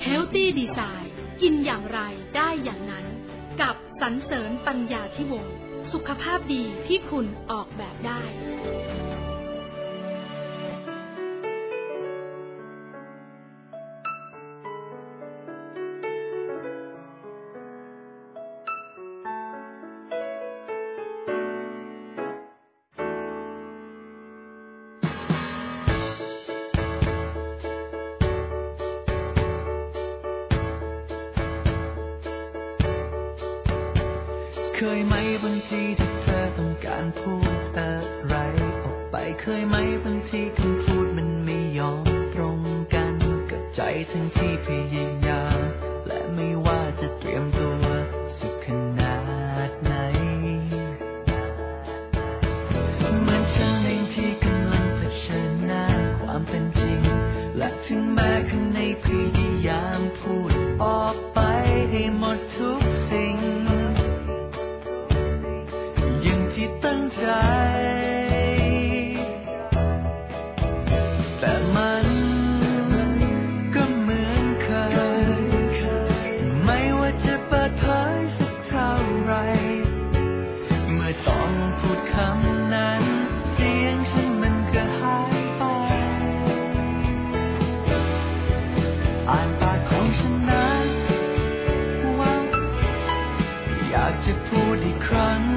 Healthy Design กินอย่างไรได้อย่างนั้นกับสรรเสริญปัญญาธิวงศ์สุขภาพดีที่คุณออกแบบได้เคยไหมบางทีที่เธอต้องการพูดอะไรออกไปเคยไหมบางทีคำพูดมันไม่ยอมตรงกันกับใจทั้งที่พยายามและไม่ว่าจะเตรียมตัวสักขนาดไหนเหมือนฉันเองที่กำลังเผชิญหน้าความเป็นจริงและถึงแม้ข้างในพยายามพูดออกไปให้หมดทุกสิ่งตั้งใจแต่มันก็เหมือนเคยไม่ว่าจะเปิดเผยสักเท่าไรเมื่อต้องพูดคำนั้นเสียงฉันมันก็หายไปอ่านปากของฉันนั้นว่าอยากจะพูดอีกครั้ง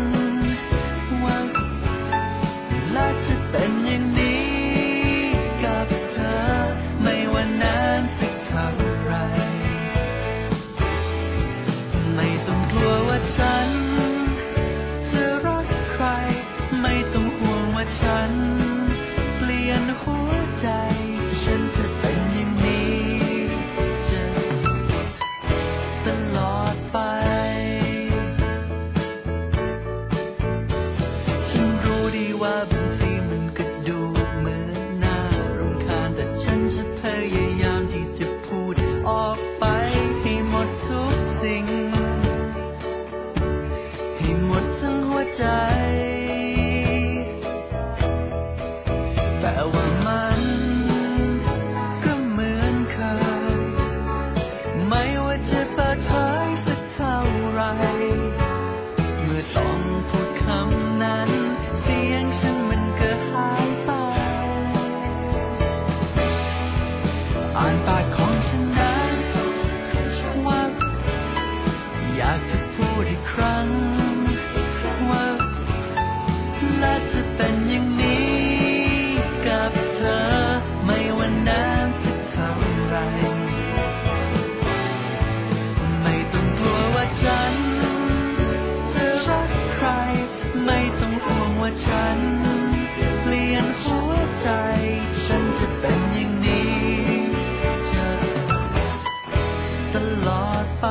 และจะเป็นอย่างนี้กับเธอไม่ว่านานสักเท่าไรไม่ต้องกลัวว่าฉันจะรักใครไม่ต้องห่วงว่าฉันเปลี่ยนหัวใจฉันจะเป็นอย่างนี้จะตลอดไปฉันรู้ดีว่าแต่ว่ามันก็เหมือนเคยไม่ว่าจะเปิดเผยสักเท่าไรเมื่อต้องพูดคำนั้นเสียงฉันมันก็หายไปอ่านปากของฉันนั้นว่าอยากจะพูดอีกครั้งว่าและจะเป็นอย่างนี้กับเธอไม่ว่านานสักเท่าไรไม่ต้องกลัวว่าฉันจะรักใครไม่ต้องห่วงว่าฉันเปลี่ยนหัวใจฉันจะเป็นอย่างนี้จะตลอดไป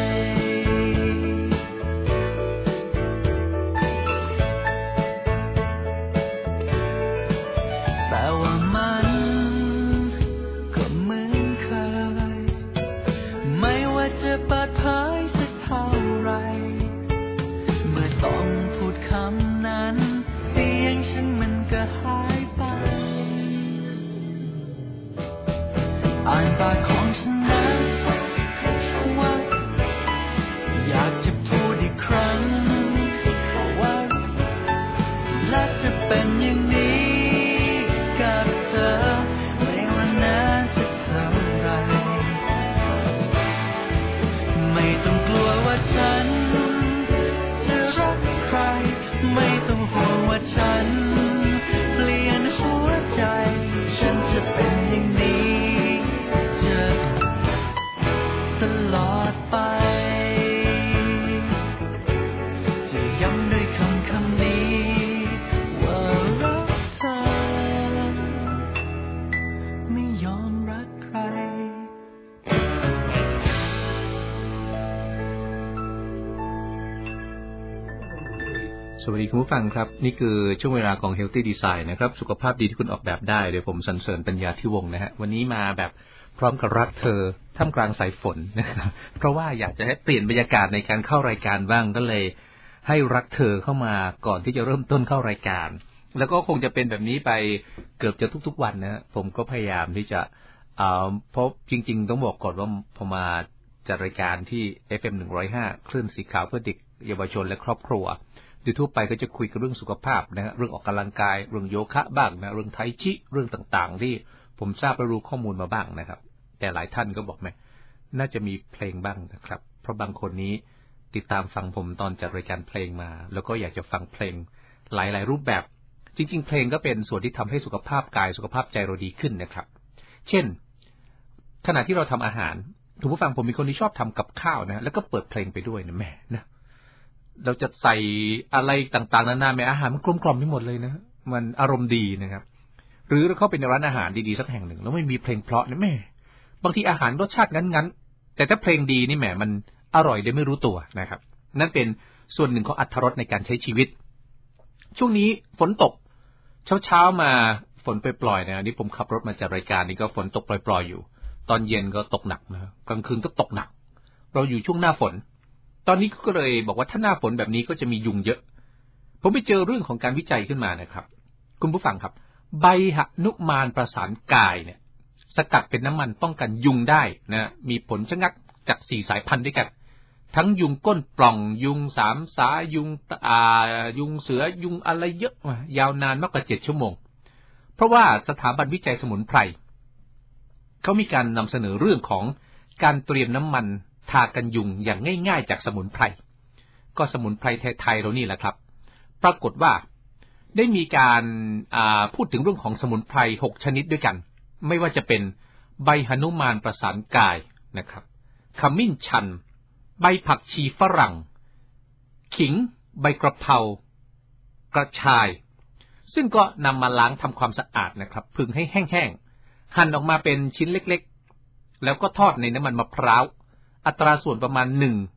แต่ว่ามันก็เหมือนเคยไม่ว่าจะเปิดเผยสักเท่าไรเมื่อต้องพูดคำนั้นเสียงฉันมันก็หายไปอ่านปากของฉันนั้นว่าอยากจะพูดอีกครั้งว่าและจะเป็นอย่างนี้กับเธอไม่ว่านานสักเท่าไรไม่ต้องกลัวว่าฉันจะรักใครไม่ต้องห่วงว่าฉันเปลี่ยนหัวใจฉันจะเป็นอย่างนี้จะตลอดไปจะย้ำด้วยคำนี้ว่ารักเธอไม่ยอมรักใครสวัสดีคุณผู้ฟังครับนี่คือช่วงเวลาของ Healthy Design นะครับสุขภาพดีที่คุณออกแบบได้โดยผมสรรเสริญปัญญาธิวงศ์นะฮะวันนี้มาแบบพร้อมกับรักเธอท่ามกลางสายฝนนะครับเพราะว่าอยากจะให้เปลี่ยนบรรยากาศในการเข้ารายการบ้างก็เลยให้รักเธอเข้ามาก่อนที่จะเริ่มต้นเข้ารายการแล้วก็คงจะเป็นแบบนี้ไปเกือบจะทุกๆวันนะผมก็พยายามที่จะเพราะจริงๆต้องบอกก่อนว่าพอมาจัดรายการที่ FM 105คลื่นสีขาวเพื่อเด็กเยาวชนและครอบครัวโดยทั่วไปก็จะคุยกันเรื่องสุขภาพนะเรื่องออกกำลังกายเรื่องโยคะบ้างนะเรื่องไทชิเรื่องต่างๆที่ผมทราบและรู้ข้อมูลมาบ้างนะครับแต่หลายท่านก็บอกไหมน่าจะมีเพลงบ้างนะครับเพราะบางคนนี้ติดตามฟังผมตอนจัดรายการเพลงมาแล้วก็อยากจะฟังเพลงหลายๆรูปแบบจริงๆเพลงก็เป็นส่วนที่ทำให้สุขภาพกายสุขภาพใจเราดีขึ้นนะครับเช่นขณะที่เราทำอาหารทุกผู้ฟังผมมีคนที่ชอบทำกับข้าวนะแล้วก็เปิดเพลงไปด้วยนะแม่นะเราจะใส่อะไรต่างๆนานาแม่อาหารมันกลมกล่อมไปหมดเลยนะมันอารมณ์ดีนะครับหรือเราเข้าไปในร้านอาหารดีๆสักแห่งหนึ่งแล้วไม่มีเพลงเพราะนะแม่บางทีอาหารรสชาติงั้นๆแต่ถ้าเพลงดีนี่แหมมันอร่อยโดยไม่รู้ตัวนะครับนั่นเป็นส่วนหนึ่งของอรรถรสในการใช้ชีวิตช่วงนี้ฝนตกเช้ามาฝนปล่อยๆนะนี่ผมขับรถมาจากรายการนี่ก็ฝนตกปล่อยๆอยู่ตอนเย็นก็ตกหนักนะกลางคืนก็ตกหนักเราอยู่ช่วงหน้าฝนตอนนี้ก็เลยบอกว่าถ้าหน้าฝนแบบนี้ก็จะมียุงเยอะผมไปเจอเรื่องของการวิจัยขึ้นมานะครับคุณผู้ฟังครับใบหนุมานประสานกายเนี่ยสกัดเป็นน้ำมันป้องกันยุงได้นะมีผลชะงักจาก4 สายพันธุ์ด้วยกันทั้งยุงก้นปล่องยุง3 สายุงยุงเสือยุงอะไรเยอะยาวนานมากกว่า7 ชั่วโมงเพราะว่าสถาบันวิจัยสมุนไพรเขามีการนำเสนอเรื่องของการเตรียมน้ำมันทากันยุงอย่างง่ายๆจากสมุนไพรก็สมุนไพรไทยๆเรานี่แหละครับปรากฏว่าได้มีการพูดถึงเรื่องของสมุนไพร6 ชนิดด้วยกันไม่ว่าจะเป็นใบหนุมานประสานกายนะครับขมิ้นชันใบผักชีฝรั่งขิงใบกระเพรากระชายซึ่งก็นำมาล้างทำความสะอาดนะครับผึ่งให้แห้งๆหั่นออกมาเป็นชิ้นเล็กๆแล้วก็ทอดในน้ำมันมะพร้าวอัตราส่วนประมาณ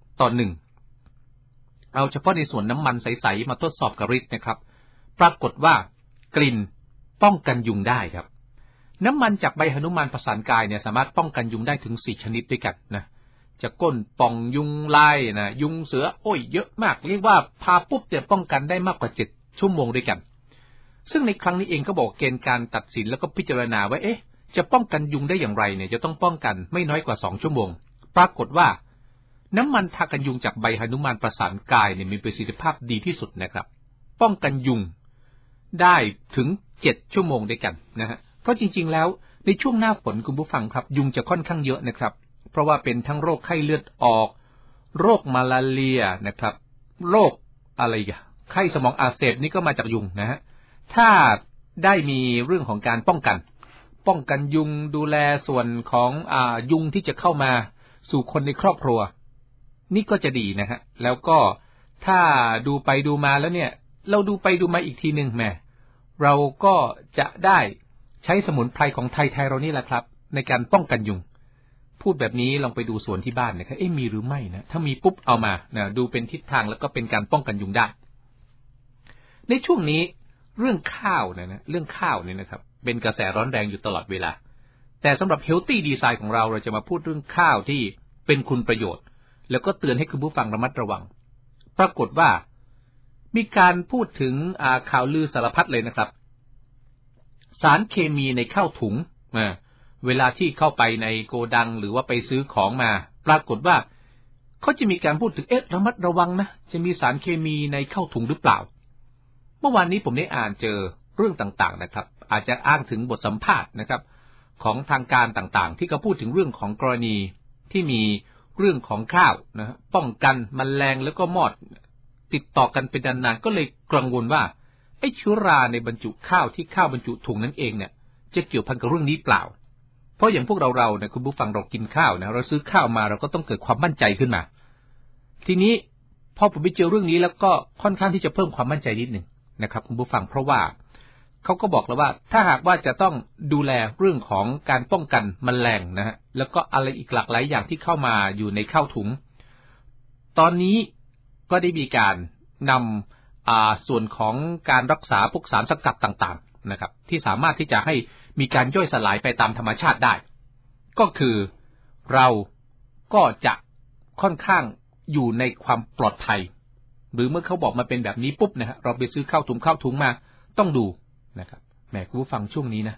1:1เอาเฉพาะในส่วนน้ำมันใสๆมาทดสอบกับฤทธิ์นะครับปรากฏว่ากลิ่นป้องกันยุงได้ครับน้ำมันจากใบหนุมานประสานกายเนี่ยสามารถป้องกันยุงได้ถึง4 ชนิดด้วยกันนะจะก้นป่องยุงลายนะยุงเสือโอ้ยเยอะมากเรียกว่าพาปุ๊บเนี่ยป้องกันได้มากกว่า7 ชั่วโมงด้วยกันซึ่งในครั้งนี้เองก็บอกเกณฑ์การตัดสินแล้วก็พิจารณาว่าจะป้องกันยุงได้อย่างไรเนี่ยจะต้องป้องกันไม่น้อยกว่า2 ชั่วโมงปรากฏว่าน้ำมันทากันยุงจากใบหนุมานประสานกายเนี่ยมีประสิทธิภาพดีที่สุดนะครับป้องกันยุงได้ถึง7 ชั่วโมงด้วยกันนะฮะเพราะจริงๆแล้วในช่วงหน้าฝนคุณผู้ฟังครับยุงจะค่อนข้างเยอะนะครับเพราะว่าเป็นทั้งโรคไข้เลือดออกโรคมาลาเรียนะครับโรคอะไรไข้สมองอักเสบนี่ก็มาจากยุงนะฮะถ้าได้มีเรื่องของการป้องกันยุงดูแลส่วนของยุงที่จะเข้ามาสู่คนในครอบครัวนี่ก็จะดีนะฮะแล้วก็ถ้าดูไปดูมาแล้วเนี่ยเราดูไปดูมาอีกทีนึงแหมเราก็จะได้ใช้สมุนไพรของไทยเรานี่แหละครับในการป้องกันยุงพูดแบบนี้ลองไปดูสวนที่บ้านนะครับมีหรือไม่นะถ้ามีปุ๊บเอามานะดูเป็นทิศทางแล้วก็เป็นการป้องกันยุงได้ในช่วงนี้เรื่องข้าวนะเรื่องข้าวเนี่ยนะครับเป็นกระแสร้อนแรงอยู่ตลอดเวลาแต่สำหรับ Healthy Design ของเราจะมาพูดเรื่องข้าวที่เป็นคุณประโยชน์แล้วก็เตือนให้คุณผู้ฟังระมัดระวังปรากฏว่ามีการพูดถึงข่าวลือสารพัดเลยนะครับสารเคมีในข้าวถุงเวลาที่เข้าไปในโกดังหรือว่าไปซื้อของมาปรากฏว่าเขาจะมีการพูดถึงระมัดระวังนะจะมีสารเคมีในข้าวถุงหรือเปล่าเมื่อวานนี้ผมได้อ่านเจอเรื่องต่างๆนะครับอาจจะอ้างถึงบทสัมภาษณ์นะครับของทางการต่างๆที่เขาพูดถึงเรื่องของกรณีที่มีเรื่องของข้าวนะป้องกันแมลงแล้วก็มอดติดต่อกันเป็นนานๆก็เลยกังวลว่าเชื้อราในบรรจุข้าวที่ข้าวบรรจุถุงนั้นเองเนี่ยจะเกี่ยวพันกับเรื่องนี้เปล่าเพราะอย่างพวกเราเนี่ยคุณผู้ฟังเรากินข้าวนะเราซื้อข้าวมาเราก็ต้องเกิดความมั่นใจขึ้นมาทีนี้พอผมไปเจอเรื่องนี้แล้วก็ค่อนข้างที่จะเพิ่มความมั่นใจนิดหนึ่งนะครับคุณผู้ฟังเพราะว่าเขาก็บอกแล้วว่าถ้าหากว่าจะต้องดูแลเรื่องของการป้องกันแมลงนะฮะแล้วก็อะไรอีกหลากหลายอย่างที่เข้ามาอยู่ในข้าวถุงตอนนี้ก็ได้มีการนำส่วนของการรักษาพวกสารสกัดต่างๆนะครับที่สามารถที่จะให้มีการย่อยสลายไปตามธรรมชาติได้ก็คือเราก็จะค่อนข้างอยู่ในความปลอดภัยหรือเมื่อเขาบอกมาเป็นแบบนี้ปุ๊บนะฮะเราไปซื้อข้าวถุงมาต้องดูนะครับแหมคุณผู้ฟังช่วงนี้นะ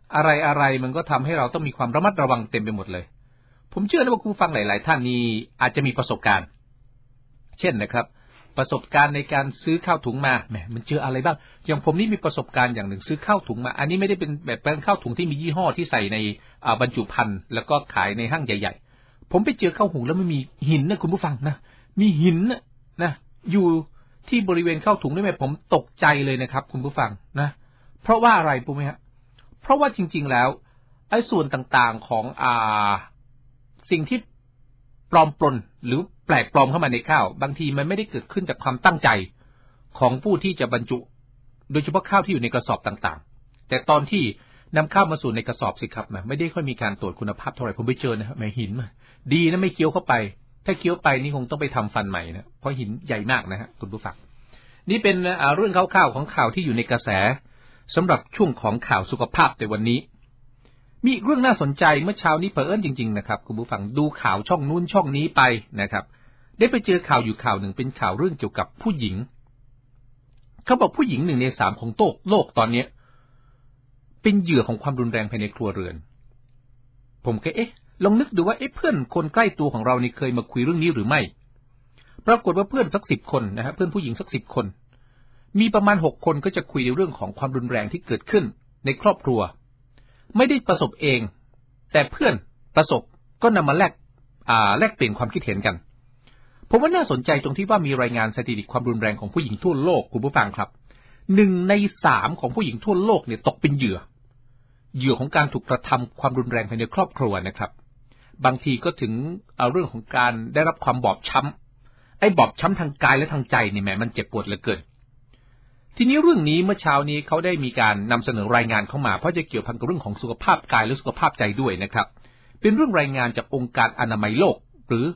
อะไรมันก็ทำให้เราต้องมีความระมัดระวังเต็มไปหมดเลยผมเชื่อนะว่าคุณฟังหลายๆท่านนี้อาจจะมีประสบการณ์เช่นนะครับประสบการณ์ในการซื้อข้าวถุงมาแหมมันเจออะไรบ้างอย่างผมนี่มีประสบการณ์อย่างหนึ่งซื้อข้าวถุงมาอันนี้ไม่ได้เป็นแบบเป็นข้าวถุงที่มียี่ห้อที่ใส่ในบรรจุภัณฑ์แล้วก็ขายในห้างใหญ่ๆผมไปเจอข้าวหุงแล้วมันมีหินนะคุณผู้ฟังนะมีหินนะอยู่ที่บริเวณข้าวถุงนี่แหมผมตกใจเลยนะครับคุณผู้ฟังนะเพราะว่าอะไรรู้ไหมฮะเพราะว่าจริงๆแล้วไอ้ส่วนต่างๆของสิ่งที่ปลอมปนหรือแปลกปลอมเข้ามาในข้าวบางทีมันไม่ได้เกิดขึ้นจากความตั้งใจของผู้ที่จะบรรจุโดยเฉพาะข้าวที่อยู่ในกระสอบต่างๆแต่ตอนที่นำข้าวมาสู่ในกระสอบสิครับไม่ได้ค่อยมีการตรวจคุณภาพเท่าไหร่ผมไปเจอนะครับแม่หินดีนะไม่เคี้ยวเข้าไปถ้าเคี้ยวไปนี่คงต้องไปทำฟันใหม่นะเพราะหินใหญ่มากนะฮะคุณผู้ฟังนี่เป็นเรื่องคร่าวๆของข่าวที่อยู่ในกระแสสำหรับช่วงของข่าวสุขภาพในวันนี้มีเรื่องน่าสนใจเมื่อเช้านี้เผอิญจริงๆนะครับคุณผู้ฟังดูข่าวช่องนู้นช่องนี้ไปนะครับได้ไปเจอข่าวอยู่ข่าวหนึ่งเป็นข่าวเรื่องเกี่ยวกับผู้หญิงเขาบอกผู้หญิง1 ใน 3ของโลกตอนนี้เป็นเหยื่อของความรุนแรงภายในครัวเรือนผมก็ลองนึกดูว่าเพื่อนคนใกล้ตัวของเรานี่เคยมาคุยเรื่องนี้หรือไม่ปรากฏว่าเพื่อนสัก10 คนนะฮะเพื่อนผู้หญิงสัก10 คนมีประมาณ6 คนก็จะคุยในเรื่องของความรุนแรงที่เกิดขึ้นในครอบครัวไม่ได้ประสบเองแต่เพื่อนประสบก็นำมาแลกเปลี่ยนความคิดเห็นกันผมว่าน่าสนใจตรงที่ว่ามีรายงานสถิติความรุนแรงของผู้หญิงทั่วโลกคุณผู้ฟังครับ1 ใน 3ของผู้หญิงทั่วโลกเนี่ยตกเป็นเหยื่อของการถูกกระทำความรุนแรงภายในครอบครัวนะครับบางทีก็ถึงเรื่องของการได้รับความบอบช้ำบอบช้ำทางกายและทางใจนี่แหมมันเจ็บปวดเหลือเกินทีนี้เรื่องนี้เมื่อเช้านี้เขาได้มีการนำเสนอรายงานเข้ามาเพราะจะเกี่ยวพันกับเรื่องของสุขภาพกายและสุขภาพใจด้วยนะครับเป็นเรื่องรายงานจากองค์การอนามัยโลกหรือ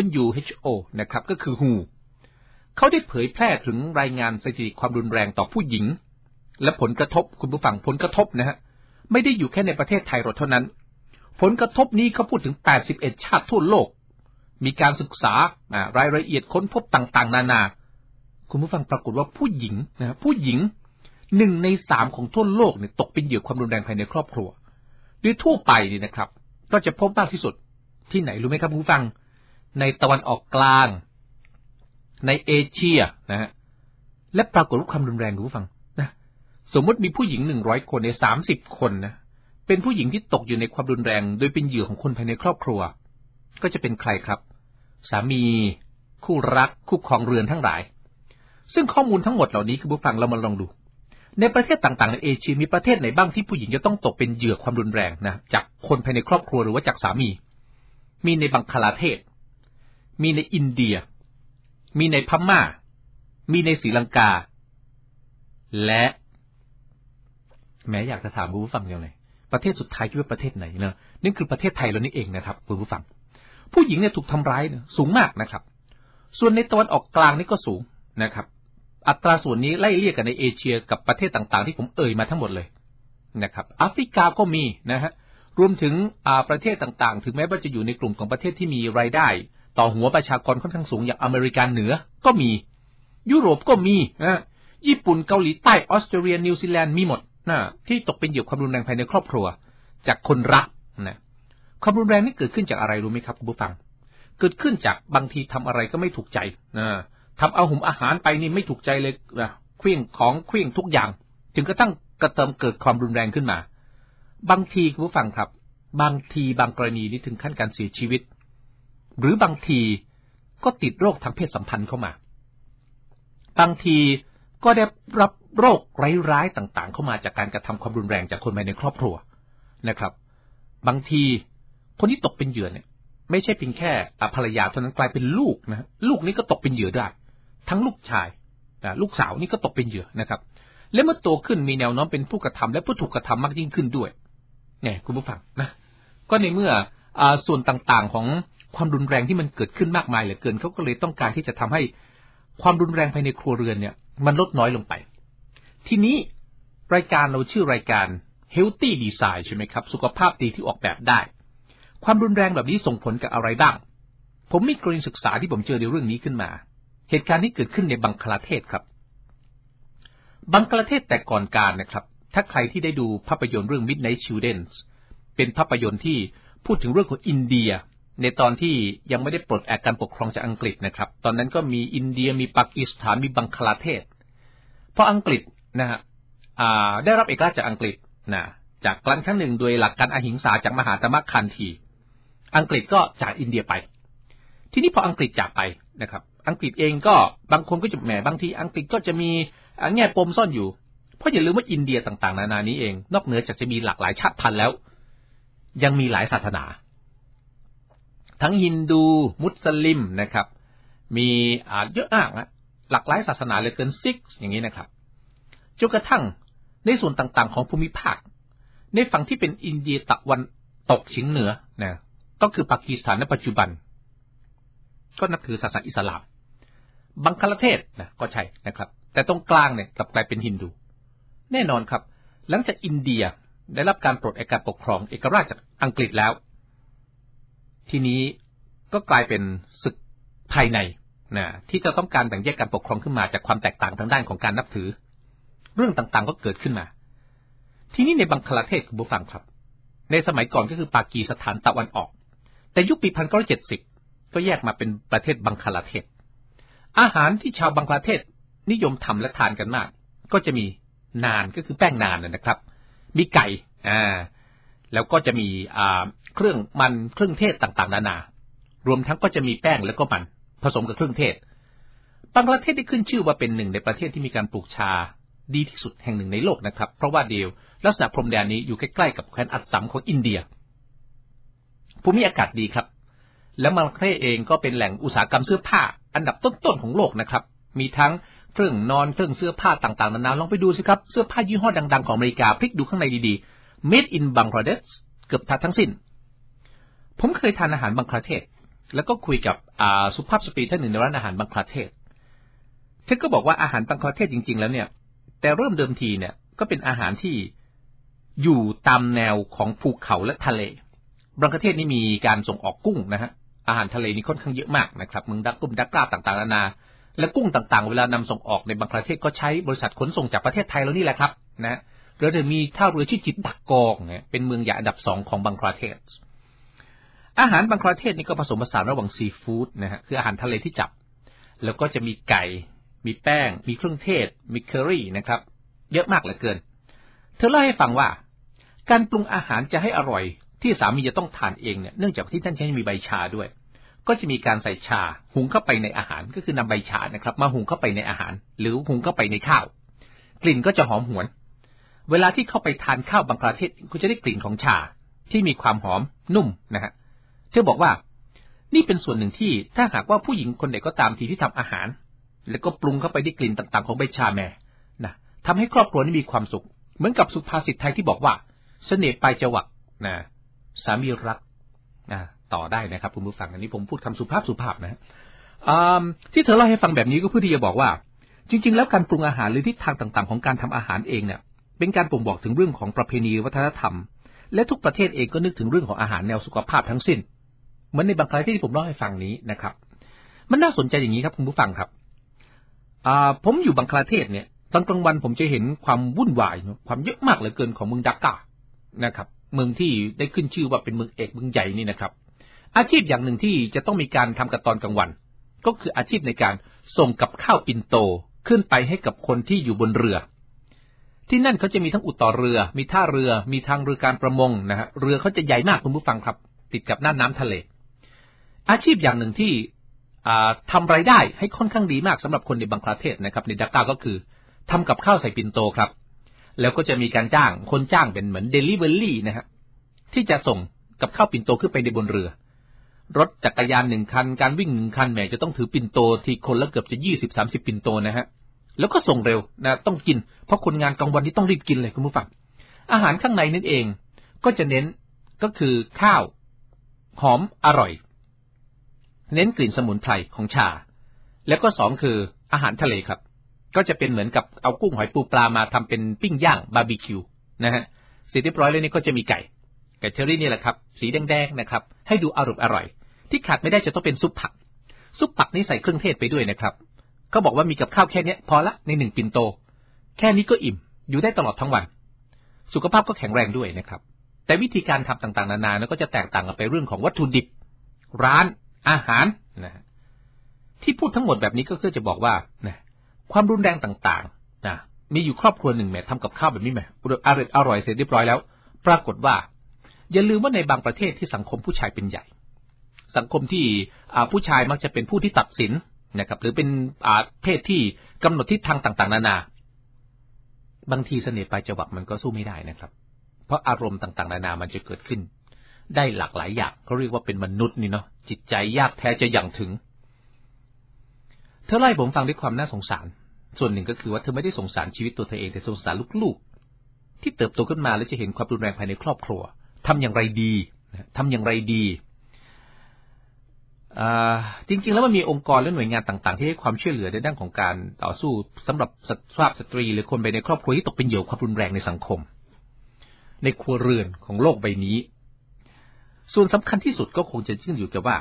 WHO นะครับก็คือ WHO เขาได้เผยแพร่ถึงรายงานสถิติความรุนแรงต่อผู้หญิงและผลกระทบคุณผู้ฟังผลกระทบนะฮะไม่ได้อยู่แค่ในประเทศไทยเท่านั้นผลกระทบนี้เขาพูดถึง81 ชาติทั่วโลกมีการศึกษารายละเอียดค้นพบต่างๆนานาคุณผู้ฟังปรากฏว่าผู้หญิงนะผู้หญิง1 ใน 3ของทั่วโลกเนี่ยตกเป็นเหยื่อความรุนแรงภายในครอบครัวโดยทั่วไปนี่นะครับก็จะพบมากที่สุดที่ไหนรู้ไหมครับคุณผู้ฟังในตะวันออกกลางในเอเชียนะฮะและปรากฏว่าความรุนแรงคุณผู้ฟังนะสมมติมีผู้หญิง100 คนใน30 คนนะเป็นผู้หญิงที่ตกอยู่ในความรุนแรงโดยเป็นเหยื่อของคนภายในครอบครัวก็จะเป็นใครครับสามีคู่รักคู่ครองเรือนทั้งหลายซึ่งข้อมูลทั้งหมดเหล่านี้คุณผู้ฟังเรามาลองดูในประเทศต่างๆในเอเชียมีประเทศไหนบ้างที่ผู้หญิงจะต้องตกเป็นเหยื่อความรุนแรงนะจากคนภายในครอบครัวหรือว่าจากสามีมีในบังคลาเทศมีในอินเดียมีในพม่ามีในศรีลังกาและแม้อยากจะถามคุณผู้ฟังอย่างไรประเทศสุดท้ายคิดว่าประเทศไหนนะนั่นคือประเทศไทยเรานี่เองนะครับคุณผู้ฟังผู้หญิงเนี่ยถูกทำร้ายสูงมากนะครับส่วนในตะวันออกกลางนี่ก็สูงนะครับอัตราส่วนนี้ไล่เลี่ยกันในเอเชียกับประเทศต่างๆที่ผมเอ่ยมาทั้งหมดเลยนะครับแอฟริกาก็มีนะฮะรวมถึงประเทศต่างๆถึงแม้ว่าจะอยู่ในกลุ่มของประเทศที่มีรายได้ต่อหัวประชากรค่อนข้างสูงอย่างอเมริกาเหนือก็มียุโรปก็มีนะญี่ปุ่นเกาหลีใต้ออสเตรเลียนิวซีแลนด์มีหมดนะที่ตกเป็นเหยื่อความรุนแรงภายในครอบครัวจากคนรักนะความรุนแรงนี่เกิดขึ้นจากอะไรรู้ไหมครับคุณผู้ฟังเกิดขึ้นจากบางทีทำอะไรก็ไม่ถูกใจทำเอาหุมอาหารไปนี่ไม่ถูกใจเลยเครื่องของเครื่องทุกอย่างถึงกระทั่งกระเติมเกิดความรุนแรงขึ้นมาบางทีคุณผู้ฟังครับบางทีบางกรณีนี่ถึงขั้นการเสียชีวิตหรือบางทีก็ติดโรคทางเพศสัมพันธ์เข้ามาบางทีก็ได้รับโรคร้ายๆต่างๆเข้ามาจากการกระทำความรุนแรงจากคนภายในครอบครัวนะครับบางทีคนที่ตกเป็นเหยื่อเนี่ยไม่ใช่เพียงแค่ภรรยาเท่านั้นกลายเป็นลูกนะลูกนี่ก็ตกเป็นเหยื่อได้ทั้งลูกชายลูกสาวนี่ก็ตกเป็นเหยื่อนะครับและเมื่อโตขึ้นมีแนวโน้มเป็นผู้กระทำและผู้ถูกกระทำมากยิ่งขึ้นด้วยเนี่ยคุณผู้ฟังนะก็ในเมื่อส่วนต่างๆของความรุนแรงที่มันเกิดขึ้นมากมายเหลือเกินเขาก็เลยต้องการที่จะทำให้ความรุนแรงภายในครัวเรือนเนี่ยมันลดน้อยลงไปทีนี้รายการเราชื่อรายการ Healthy Design ใช่ไหมครับสุขภาพดีที่ออกแบบได้ความรุนแรงแบบนี้ส่งผลกับอะไรบ้างผมมีกรณีศึกษาที่ผมเจอในเรื่องนี้ขึ้นมาเหตุการณ์ที่เกิดขึ้นในบังคลาเทศครับบังคลาเทศแต่ก่อนการนะครับถ้าใครที่ได้ดูภาพยนตร์เรื่อง Midnight Children เป็นภาพยนตร์ที่พูดถึงเรื่องของอินเดียในตอนที่ยังไม่ได้ปลดแอกการปกครองจากอังกฤษนะครับตอนนั้นก็มีอินเดียมีปากีสถานมีบังคลาเทศเพราะอังกฤษนะฮะได้รับเอกราชจากอังกฤษนะจากครั้งหนึ่งโดยหลักการอหิงสาจากมหาตมะคันธีอังกฤษก็จากอินเดียไปทีนี้พออังกฤษจากไปนะครับอังกฤษเองก็บางคนก็จะแหมบางทีอังกฤษก็จะมีแง่ปมซ่อนอยู่เพราะอย่าลืมว่าอินเดียต่างๆนานานี้เองนอกเหนือจากจะมีหลากหลายชาติพันธุ์แล้วยังมีหลายศาสนาทั้งฮินดูมุสลิมนะครับมีเยอะมากนะหลากหลายศาสนาเลยเกินซิกอย่างนี้นะครับจนกระทั่งในส่วนต่างๆของภูมิภาคในฝั่งที่เป็นอินเดียตะวันตกเฉียงเหนือนะก็คือปากีสถานในปัจจุบันก็นับถือศาสนาอิสลามบังคลาเทศนะก็ใช่นะครับแต่ตรงกลางเนี่ยกลับกลายเป็นฮินดูแน่นอนครับหลังจากอินเดียได้รับการปลดแอกการปกครองเอกราชจากอังกฤษแล้วทีนี้ก็กลายเป็นศึกภายในนะที่จะต้องการแบ่งแยกการปกครองขึ้นมาจากความแตกต่างทางด้านของการนับถือเรื่องต่างๆก็เกิดขึ้นมาทีนี้ในบังคลาเทศคุณผู้ฟังครับในสมัยก่อนก็คือปากีสถานตะวันออกแต่ยุคปี1970ก็แยกมาเป็นประเทศบังคลาเทศอาหารที่ชาวบังคลาเทศนิยมทำและทานกันมากก็จะมีนานก็คือแป้งนานนะครับมีไก่แล้วก็จะมีเครื่องมันเครื่องเทศต่างๆนานารวมทั้งก็จะมีแป้งแล้วก็มันผสมกับเครื่องเทศบังคลาเทศได้ขึ้นชื่อว่าเป็นหนึ่งในประเทศที่มีการปลูกชาดีที่สุดแห่งหนึ่งในโลกนะครับเพราะว่าเดียวลักษณะพรมแดนนี้อยู่ใกล้ๆกับแคว้นอัสสัมของอินเดียภูมิอากาศดีครับแล้วบังคลาเทศเองก็เป็นแหล่งอุตสาหกรรมเสื้อผ้าอันดับต้นๆของโลกนะครับมีทั้งเครื่องนอนเครื่องเสื้อผ้าต่างๆนานาลองไปดูสิครับเสื้อผ้ายี่ห้อดังๆของอเมริกาพลิกดูข้างในดีๆ Made in Bangladesh เกือบทั้งสิ้นผมเคยทานอาหารบังคลาเทศแล้วก็คุยกับสุภาพสตรีท่านหนึ่งในร้านอาหารบังคลาเทศเธอก็บอกว่าอาหารบังคลาเทศจริงๆแล้วเนี่ยแต่เริ่มเดิมทีเนี่ยก็เป็นอาหารที่อยู่ตามแนวของภูเขาและทะเลบังคลาเทศนี่มีการส่งออกกุ้งนะฮะอาหารทะเลนี่ค่อนข้างเยอะมากนะครับเมืองดักกล้าต่างๆนานาและกุ้งต่างๆเวลานำส่งออกในบังคลาเทศก็ใช้บริษัทขนส่งจากประเทศไทยแล้วนี่แหละครับนะแล้วเดี๋ยวมีท่าเรือชื่อจิตดักกองเนี่ยเป็นเมืองใหญ่อันดับ2ของบังคลาเทศอาหารบังคลาเทศนี่ก็ผสมผสานระหว่างซีฟู้ดนะฮะคืออาหารทะเลที่จับแล้วก็จะมีไก่มีแป้งมีเครื่องเทศมีเคอรี่นะครับเยอะมากเหลือเกินเธอเล่าให้ฟังว่าการปรุงอาหารจะให้อร่อยที่สามีจะต้องทานเองเนี่ยเนื่องจากที่ท่านใช้มีใบชาด้วยก็จะมีการใส่ชาหุงเข้าไปในอาหารก็คือนำใบชานะครับมาหุงเข้าไปในอาหารหรือหุงเข้าไปในข้าวกลิ่นก็จะหอมหวนเวลาที่เข้าไปทานข้าวบังคลาเทศก็จะได้กลิ่นของชาที่มีความหอมนุ่มนะฮะเธอบอกว่านี่เป็นส่วนหนึ่งที่ถ้าหากว่าผู้หญิงคนใดก็ตามที่ทำอาหารแล้วก็ปรุงเข้าไปด้วยกลิ่นต่างๆของใบชาแม่นะทำให้ครอบครัวนี้มีความสุขเหมือนกับสุภาษิตไทยที่บอกว่าเสน่ห์ปลายจวักนะสามีรักต่อได้นะครับคุณผู้ฟังอันนี้ผมพูดคำสุภาพนะที่เธอเล่าให้ฟังแบบนี้ก็เพื่อที่จะบอกว่าจริงๆแล้วการปรุงอาหารหรือทิศทางต่างๆของการทำอาหารเองเนี่ยเป็นการบ่งบอกถึงเรื่องของประเพณีวัฒนธรรมและทุกประเทศเองก็นึกถึงเรื่องของอาหารแนวสุขภาพทั้งสิ้นเหมือนในบังคลาเทศที่ผมเล่าให้ฟังนี้นะครับมันน่าสนใจอย่างนี้ครับคุณผู้ฟังครับผมอยู่บังคลาเทศเนี่ยตอนกลางวันผมจะเห็นความวุ่นวายความเยอะมากเหลือเกินของเมืองดักกานะครับเมืองที่ได้ขึ้นชื่อว่าเป็นเมืองเอกเมืองใหญ่นี่นะครับอาชีพอย่างหนึ่งที่จะต้องมีการทำกันตอนกลางวันก็คืออาชีพในการส่งกับข้าวปิ่นโตขึ้นไปให้กับคนที่อยู่บนเรือที่นั่นเขาจะมีทั้งอู่ต่อเรือมีท่าเรือมีทางเรือการประมงนะฮะเรือเขาจะใหญ่มากคุณผู้ฟังครับติดกับหน้าน้ำทะเลอาชีพอย่างหนึ่งที่ทำรายได้ให้ค่อนข้างดีมากสำหรับคนในบังคลาเทศนะครับในดักกาก็คือทำกับข้าวใส่ปิ่นโตครับแล้วก็จะมีการจ้างคนจ้างเป็นเหมือนเดลิเวอรี่นะฮะที่จะส่งกับข้าวปิ่นโตขึ้นไปในบนเรือรถจักรยาน1คันการวิ่ง1คันแหมจะต้องถือปิ่นโตที่คนละเกือบจะ 20-30 ปิ่นโตนะฮะแล้วก็ส่งเร็วนะต้องกินเพราะคนงานกลางวันที่ต้องรีบกินเลยคุณผู้ฟังอาหารข้างในนั่นเองก็จะเน้นก็คือข้าวหอมอร่อยเน้นกลิ่นสมุนไพรของชาแล้วก็2คืออาหารทะเลครับก็จะเป็นเหมือนกับเอากุ้งหอยปูปลามาทำเป็นปิ้งย่างบาร์บีคิวนะฮะเสร็จเรียบร้อยแล้วนี่ก็จะมีไก่เชอรี่นี่แหละครับสีแดงๆนะครับให้ดูอร่อยที่ขาดไม่ได้จะต้องเป็นซุปผักนี่ใส่เครื่องเทศไปด้วยนะครับเขาบอกว่ามีกับข้าวแค่นี้พอละใน1ปิ่นโตแค่นี้ก็อิ่มอยู่ได้ตลอดทั้งวันสุขภาพก็แข็งแรงด้วยนะครับแต่วิธีการทำต่างๆนานาก็จะแตกต่างกันไปเรื่องของวัตถุดิบร้านอาหารนะที่พูดทั้งหมดแบบนี้ก็คือจะบอกว่านะความรุนแรงต่างๆนะมีอยู่ครอบครัวหนึ่งแหมทำกับข้าวแบบนี้แหมอร่อยเสร็จเรียบร้อยแล้วปรากฏว่าอย่าลืมว่าในบางประเทศที่สังคมผู้ชายเป็นใหญ่สังคมที่ผู้ชายมักจะเป็นผู้ที่ตัดสินนะครับหรือเป็นเพศที่กำหนดทิศทางต่างๆนานาบางทีเสน่ห์ปลายจวักมันก็สู้ไม่ได้นะครับเพราะอารมณ์ต่างๆนานามันจะเกิดขึ้นได้หลากหลายอย่างเขาเรียกว่าเป็นมนุษย์นี่เนาะจิตใจยากแท้จะอย่างถึงเธอไล่ผมฟังด้วยความน่าสงสารส่วนหนึ่งก็คือว่าเธอไม่ได้สงสารชีวิตตัวเธอเองแต่สงสารลูกๆที่เติบโตขึ้นมาแล้วจะเห็นความรุนแรงภายในครอบครัวทำอย่างไรดีทำอย่างไรดีจริงๆแล้วมันมีองค์กรและหน่วยงานต่างๆที่ให้ความช่วยเหลือในด้านของการต่อสู้สำหรับสภาพสตรีหรือคนภายในครอบครัวที่ตกเป็นเหยื่อความรุนแรงในสังคมในครัวเรือนของโลกใบนี้ส่วนสำคัญที่สุดก็คงจะขึ้นอยู่กับว่า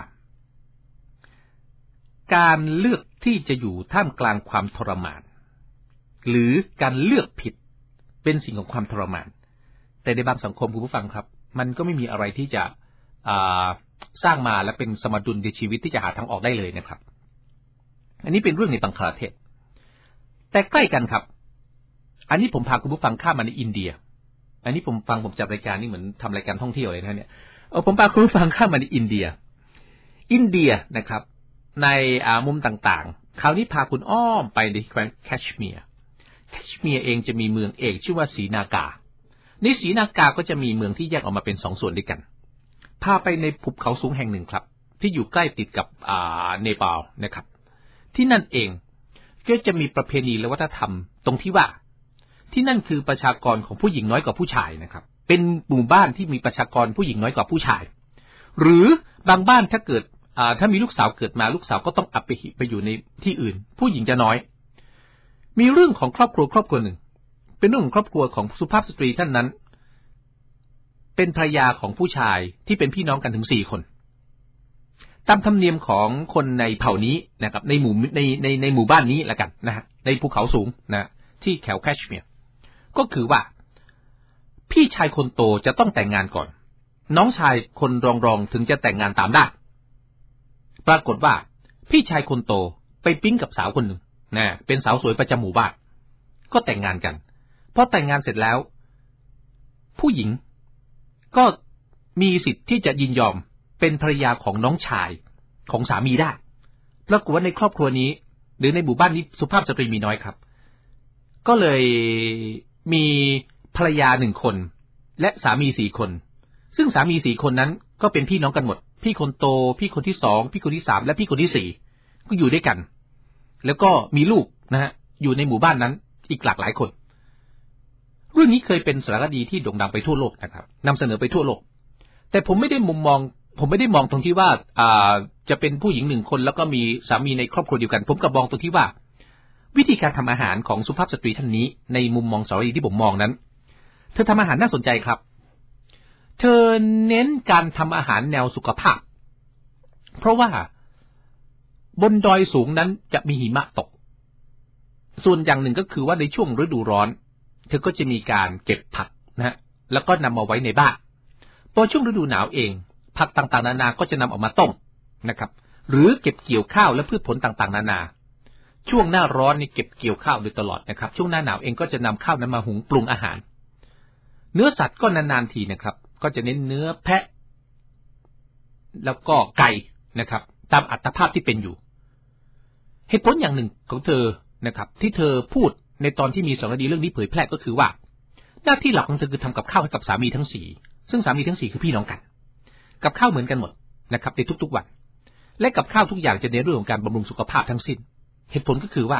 การเลือกที่จะอยู่ท่ามกลางความทรมานหรือการเลือกผิดเป็นสิ่งของความทรมานแต่ในบางสังคมคุณผู้ฟังครับมันก็ไม่มีอะไรที่จะสร้างมาและเป็นสมดุลในชีวิตที่จะหาทางออกได้เลยนะครับอันนี้เป็นเรื่องในบังคลาเทศแต่ใกล้กันครับอันนี้ผมพาคุณผู้ฟังข้ามมาในอินเดียอันนี้ผมจัดรายการนี่เหมือนทำรายการท่องเที่ยวเลยนะเนี่ยผมพาคุณผู้ฟังข้ามมาในอินเดียนะครับในมุมต่างๆคราวนี้พาคุณอ้อมไปในแคว้นแคชเมียร์เองจะมีเมืองเอกชื่อว่าศรีนากาในศรีนากาก็จะมีเมืองที่แยกออกมาเป็น2 ส่วนด้วยกันพาไปในภูเขาสูงแห่งหนึ่งครับที่อยู่ใกล้ติดกับเนปาลนะครับที่นั่นเองก็จะมีประเพณีและวัฒนธรรมตรงที่ว่าที่นั่นคือประชากรของผู้หญิงน้อยกว่าผู้ชายนะครับเป็นหมู่บ้านที่มีประชากรผู้หญิงน้อยกว่าผู้ชายหรือบางบ้านถ้าเกิดถ้ามีลูกสาวเกิดมาลูกสาวก็ต้องอับไปอยู่ในที่อื่นผู้หญิงจะน้อยมีเรื่องของครอบครัวหนึ่งเป็นเรื่องของครอบครัวของสุภาพสตรีท่านนั้นเป็นภรรยาของผู้ชายที่เป็นพี่น้องกันถึง4 คนตามธรรมเนียมของคนในเผ่านี้นะครับในหมู่บ้านนี้ละกันนะฮะในภูเขาสูงนะที่แถวแคชเมียร์ก็คือว่าพี่ชายคนโตจะต้องแต่งงานก่อนน้องชายคนรองถึงจะแต่งงานตามได้ปรากฏว่าพี่ชายคนโตไปปิ๊งกับสาวคนหนึ่งนะเป็นสาวสวยประจำหมู่บ้านก็แต่งงานกันพอแต่งงานเสร็จแล้วผู้หญิงก็มีสิทธิ์ที่จะยินยอมเป็นภรรยาของน้องชายของสามีได้ปรากฏว่าในครอบครัวนี้หรือในหมู่บ้านนี้สุภาพสตรีมีน้อยครับก็เลยมีภรรยา1 คนและสามี4 คนซึ่งสามี4 คนนั้นก็เป็นพี่น้องกันหมดพี่คนโตพี่คนที่2พี่คนที่3และพี่คนที่4ก็อยู่ด้วยกันแล้วก็มีลูกนะฮะอยู่ในหมู่บ้านนั้นอีกหลากหลายคนเรื่องนี้เคยเป็นสารคดีที่โด่งดังไปทั่วโลกนะครับนำเสนอไปทั่วโลกแต่ผมไม่ได้มองตรงที่ว่าจะเป็นผู้หญิง1 คนแล้วก็มีสามีในครอบครัวเดียวกันผมกับมองตรงที่ว่าวิธีการทำอาหารของสุภาพสตรีท่านนี้ในมุมมองสารคดีที่ผมมองนั้นเธอทำอาหารน่าสนใจครับเธอเน้นการทำอาหารแนวสุขภาพเพราะว่าบนดอยสูงนั้นจะมีหิมะตกส่วนอย่างหนึ่งก็คือว่าในช่วงฤดูร้อนเธอก็จะมีการเก็บผักนะฮะแล้วก็นำมาไว้ในบ้านพอช่วงฤดูหนาวเองผักต่างๆนานาก็จะนำออกมาต้มนะครับหรือเก็บเกี่ยวข้าวและพืชผลต่างๆนานาช่วงหน้าร้อนนี่เก็บเกี่ยวข้าวโดยตลอดนะครับช่วงหน้าหนาวเองก็จะนำข้าวนั้นมาหุงปรุงอาหารเนื้อสัตว์ก็นานๆทีนะครับก็จะเน้นเนื้อแพะแล้วก็ไก่นะครับตามอัตภาพที่เป็นอยู่เหตุผลอย่างหนึ่งของเธอนะครับที่เธอพูดในตอนที่มีสารคดีเรื่องนี้เผยแพร่ก็คือว่าหน้าที่หลักของเธอคือทำกับข้าวให้กับสามีทั้ง4ซึ่งสามีทั้ง4คือพี่น้องกันกับข้าวเหมือนกันหมดนะครับในทุกๆวันและกับข้าวทุกอย่างจะในเรื่องของการบำรุงสุขภาพทั้งสิ้นเหตุผลก็คือว่า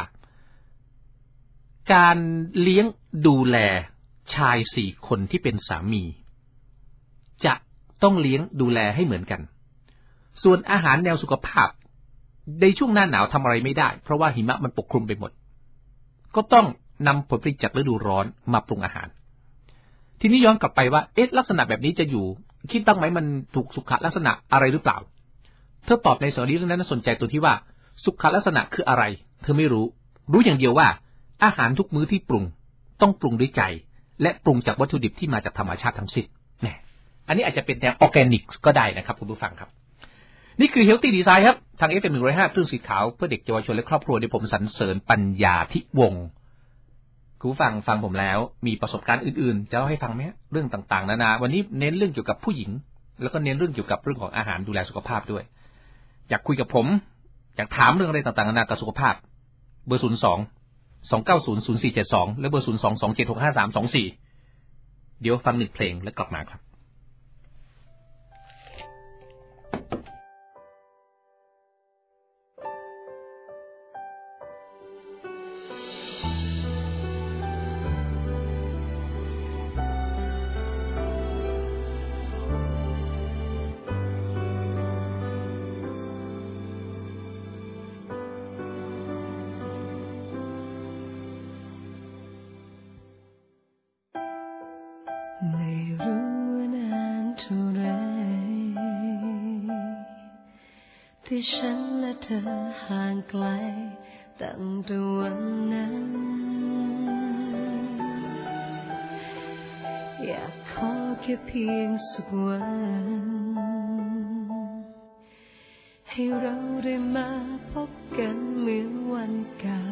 การเลี้ยงดูแลชาย4 คนที่เป็นสามีจะต้องเลี้ยงดูแลให้เหมือนกันส่วนอาหารแนวสุขภาพในช่วงหน้าหนาวทำอะไรไม่ได้เพราะว่าหิมะมันปกคลุมไปหมดก็ต้องนำผลผลิตจากฤดูร้อนมาปรุงอาหารทีนี้ย้อนกลับไปว่าลักษณะแบบนี้จะอยู่คิดบ้างไหมมันถูกสุขลักษณะอะไรหรือเปล่าเธอตอบในสารคดีเรื่องนั้นน่าสนใจตัวที่ว่าสุขลักษณะคืออะไรเธอไม่รู้อย่างเดียวว่าอาหารทุกมื้อที่ปรุงต้องปรุงด้วยใจและปรุงจากวัตถุดิบที่มาจากธรรมชาติทั้งสิ้นเนี่ยอันนี้อาจจะเป็นแนวออร์แกนิกก็ได้นะครับคุณผู้ฟังครับนี่คือ Healthy Design ครับทาง FM 105 คลื่นสีขาวเพื่อเด็กเยาวชนและครอบครัวโดยผมสรรเสริญปัญญาธิวงศ์คุณผู้ฟังผมแล้วมีประสบการณ์อื่นๆจะเล่าให้ฟังไหมเรื่องต่างๆนานาวันนี้เน้นเรื่องเกี่ยวกับผู้หญิงแล้วก็เน้นเรื่องเกี่ยวกับเรื่องของอาหารดูแลสุขภาพด้วยอยากคุยกับผมอยากถามเรื่องอะไรต่างๆนานากับสุขภาพเบอร์02-290-0472และเบอร์02-276-5324เดี๋ยวฟัง1เพลงแล้วกลับมาครับไม่รู้ว่านานเท่าไรที่ฉันและเธอห่างไกลตั้งแต่วันนั้นอยากขอแค่เพียงสักวันให้เราได้มาพบกันเหมือนวันเก่า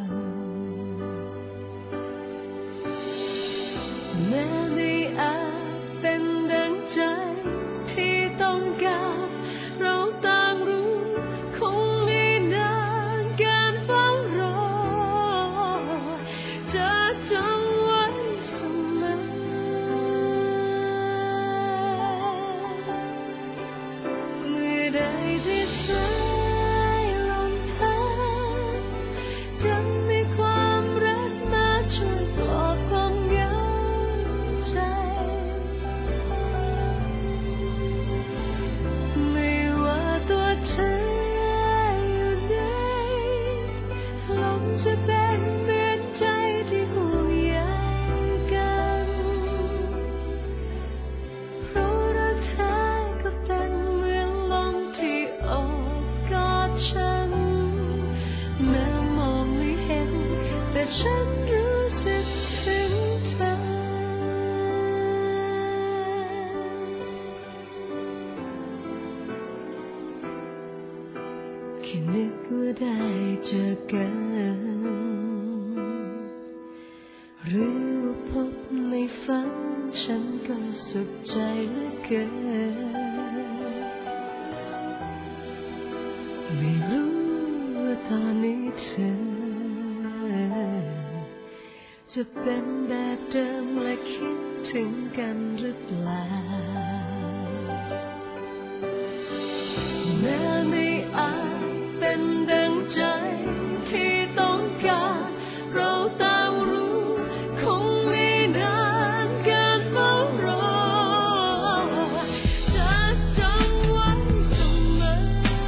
แม้ไม่อาจเป็นดังใจที่ต้องการเราต่างรู้คงไม่นานการเฝ้ารอจะจำไว้เสมอเมื่อใดที่สายลมพัดจะมีความรักมาช่วยปลอบความเหงาไม่ว่าตัวเธออยู่ไหนลมจะเป็นเหมือนใจที่ห่วงใยกันเพราะรักเธอก็เป็นเหมือนลมที่โอบกอดฉันแม้มองไม่เห็นแต่ฉันรู้สึกถึงเธอแค่นึกว่าได้เจอกันหรือว่าพบในฝันฉันก็สุขใจเหลือเกินไม่รู้ว่าตอนนี้เธอจะเป็นแบบเดิมและคิดถึงกันหรือเปล่าแม้ไม่อาจเป็นดังใจที่ต้องการเราต่างรู้คงไม่นานการเฝ้ารอจะจำไว้เสมอ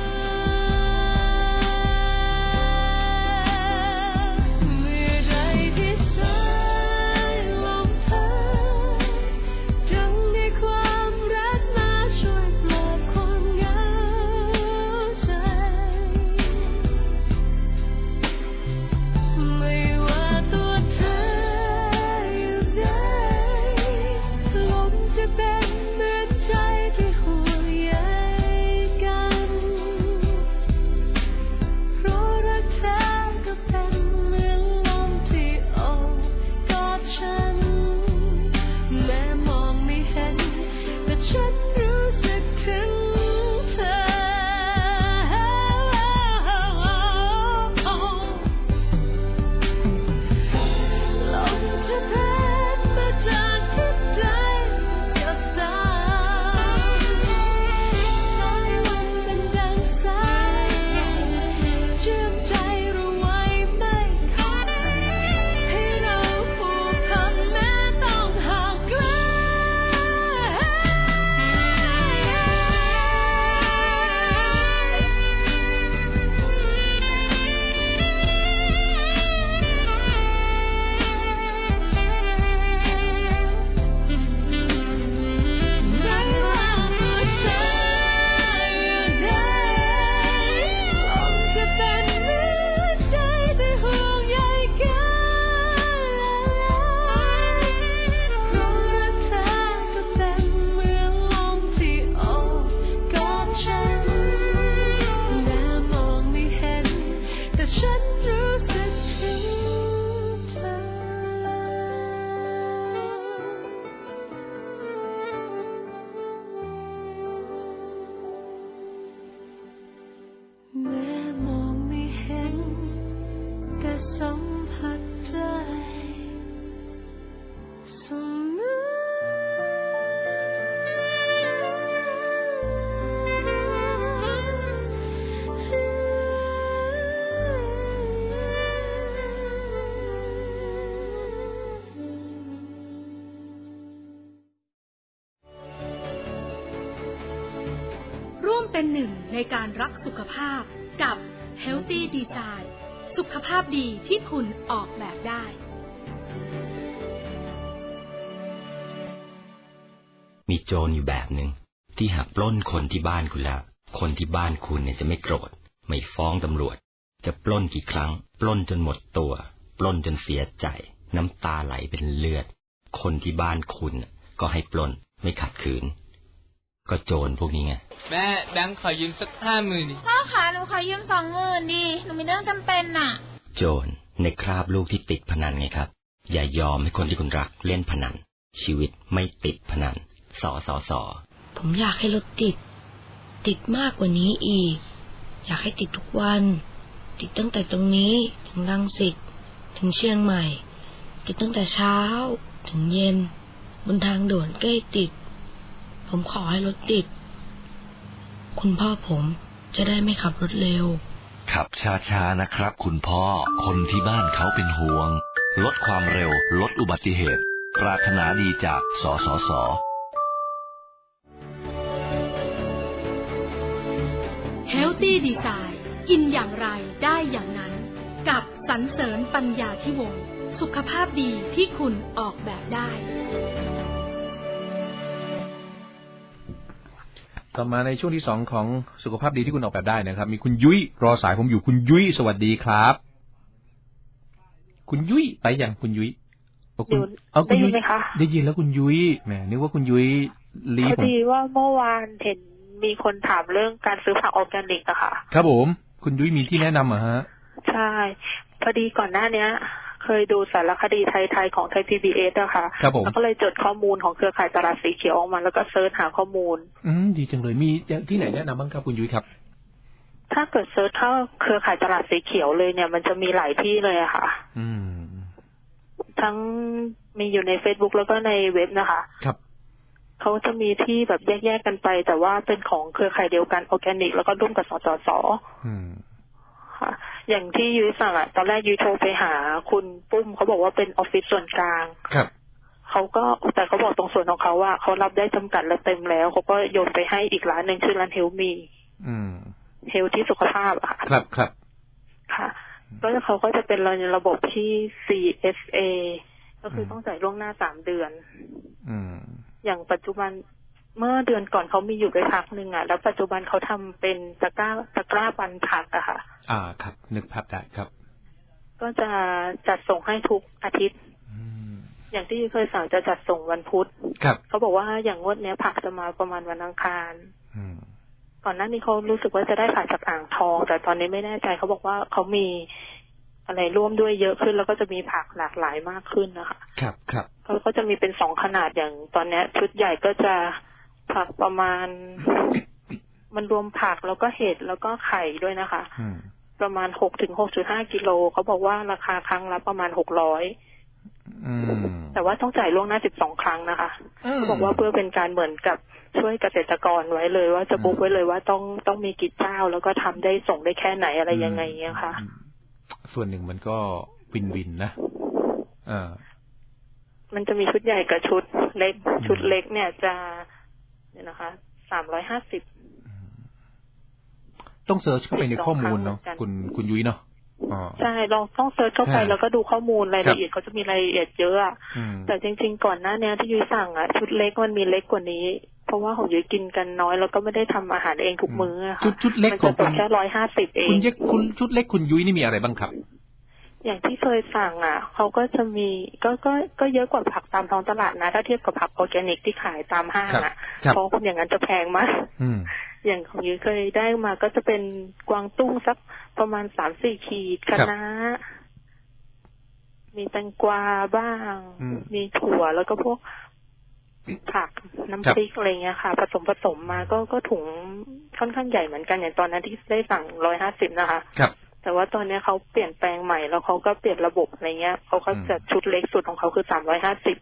เมื่อใดที่สายลมพัดยังมีความร่วมเป็นหนึ่งในการรักสุขภาพกับ Healthy Design สุขภาพดีที่คุณออกแบบได้มีโจรอยู่แบบหนึ่งที่หากปล้นคนที่บ้านคุณแล้วคนที่บ้านคุณเนี่ยจะไม่โกรธไม่ฟ้องตำรวจจะปล้นกี่ครั้งปล้นจนหมดตัวปล้นจนเสียใจน้ำตาไหลเป็นเลือดคนที่บ้านคุณก็ให้ปล้นไม่ขัดขืนก็โจรพวกนี้ไงแม่แบงค์ขอยืมสัก50,000ดิพ่อคะหนูขอยืม20,000ดิหนูมีเรื่องจำเป็นน่ะโจรในคราบลูกที่ติดพนันไงครับอย่ายอมให้คนที่คุณรักเล่นพนันชีวิตไม่ติดพนันสอผมอยากให้รถติดมากกว่านี้อีกอยากให้ติดทุกวันติดตั้งแต่ตรงนี้ถึงรังสิตถึงเชียงใหม่ติดตั้งแต่เช้าถึงเย็นบนทางด่วนใกล้ติดผมขอให้รถติดคุณพ่อผมจะได้ไม่ขับรถเร็วขับช้าๆนะครับคุณพ่อคนที่บ้านเขาเป็นห่วงลดความเร็วลดอุบัติเหตุปรารถนาดีจากสสส. Healthy Design กินอย่างไรได้อย่างนั้นกับสรรเสริญปัญญาธิวงศ์สุขภาพดีที่คุณออกแบบได้ต่อมาในช่วงที่2ของสุขภาพดีที่คุณออกแบบได้นะครับมีคุณยุ้ยรอสายผมอยู่คุณยุ้ยสวัสดีครับคุณยุ้ยไปยังคุณยุ้ยได้ยินไหมคะได้ยินแล้วคุณยุ้ยแหมนึกว่าคุณยุ้ยรีบพอดีว่าเมื่อวานเห็นมีคนถามเรื่องการซื้อผักออร์แกนิกอะค่ะครับผมคุณยุ้ยมีที่แนะนำเหรอฮะใช่พอดีก่อนหน้านี้เคยดูสารคดีไทยของไทย PBS อะค่ะแล้วก็เลยจดข้อมูลของเครือข่ายตลาดสีเขียวออกมาแล้วก็เซิร์ชหาข้อมูลดีจังเลยมีที่ไหนแนะนำบ้างครับคุณยุ้ยครับถ้าเกิดเซิร์ชเข้าเครือข่ายตลาดสีเขียวเลยเนี่ยมันจะมีหลายที่เลยอะค่ะทั้งมีอยู่ใน Facebook แล้วก็ในเว็บนะคะครับเขาจะมีที่แบบแยกๆกันไปแต่ว่าเป็นของเครือข่ายเดียวกันออร์แกนิกแล้วก็ร่วมกับสสส.ค่ะอย่างที่ยุ้ยสั่งตอนแรกยุ้ยโทรไปหาคุณปุ้มเขาบอกว่าเป็นออฟฟิศส่วนกลางครับเขาก็แต่เขาบอกตรงส่วนของเขาว่าเขารับได้จำกัดแล้วเต็มแล้วเขาก็โยนไปให้อีกร้านนึงชื่อร้านเฮลมีเฮลที่สุขภาพอะค่ะครับค่ะก็เขาก็จะเป็นระบบที่ CSA ก็คือต้องจ่ายล่วงหน้า3 เดือนอย่างปัจจุบันเมื่อเดือนก่อนเขามีอยู่ไปพักนึงแล้วปัจจุบันเขาทำเป็นตะกร้าปันผักอะค่ะครับนึกภาพได้ครับก็จะจัดส่งให้ทุกอาทิตย์อย่างที่เคยสั่งจะจัดส่งวันพุธเขาบอกว่าอย่างงวดนี้ผักจะมาประมาณวันอังคารก่อนหน้านี้เขารู้สึกว่าจะได้ผักจากอ่างทองแต่ตอนนี้ไม่แน่ใจเขาบอกว่าเขามีอะไรร่วมด้วยเยอะขึ้นแล้วก็จะมีผักหลากหลายมากขึ้นนะคะครับเขาก็จะมีเป็น2 ขนาดอย่างตอนนี้ชุดใหญ่ก็จะผักประมาณมันรวมผักแล้วก็เห็ดแล้วก็ไข่ด้วยนะคะประมาณ6 ถึง 6.5 กิโลเขาบอกว่าราคาครั้งละประมาณ600แต่ว่าต้องจ่ายล่วงหน้า12 ครั้งนะคะเขาบอกว่าเพื่อเป็นการเหมือนกับช่วยเกษตรกรไว้เลยว่าจะบุ๊กไว้เลยว่าต้องมีกี่เจ้าแล้วก็ทำได้ส่งได้แค่ไหนอะไรยังไงเงี้ยค่ะส่วนหนึ่งมันก็วินนะมันจะมีชุดใหญ่กับชุดเล็กชุดเล็กเนี่ยจะเนี่ยนะคะ350 ต้องเซิร์ชเข้าไปในข้อมูลเนาะคุณยุ้ยเนาะใช่ลองต้องเซิร์ชเข้าไปแล้วก็ดูข้อมูลรายละเอียดเขาจะมีรายละเอียดเยอะแต่จริงๆก่อนหน้านี้ที่ยุ้ยสั่งชุดเล็กมันมีเล็กกว่านี้เพราะว่าของยุ้ยกินกันน้อยแล้วก็ไม่ได้ทำอาหารเองทุกมื้อค่ะชุดเล็กของคุณแค่150เองคุณชุดเล็กคุณยุ้ยนี่มีอะไรบ้างครับอย่างที่เคยสั่งเขาก็จะมีก็เยอะกว่าผักตามท้องตลาดนะถ้าเทียบกับผักออร์แกนิกที่ขายตามห้างเพราะอย่างนั้นจะแพงมากอย่างของยุ้ยเคยได้มาก็จะเป็นกวางตุ้งสักประมาณ 3-4 ขีดคะน้ามีแตงกวาบ้างมีถั่วแล้วก็พวกผักน้ำพริกอะไรเงี้ยค่ะผสมมาก็ถุงค่อนข้างใหญ่เหมือนกันอย่างตอนนั้นที่ได้สั่ง150นะคะแต่ว่าตอนนี้เขาเปลี่ยนแปลงใหม่แล้วเขาก็เปลี่ยนระบบอะไรเงี้ยเขาก็จะชุดเล็กสุดของเขาคือ350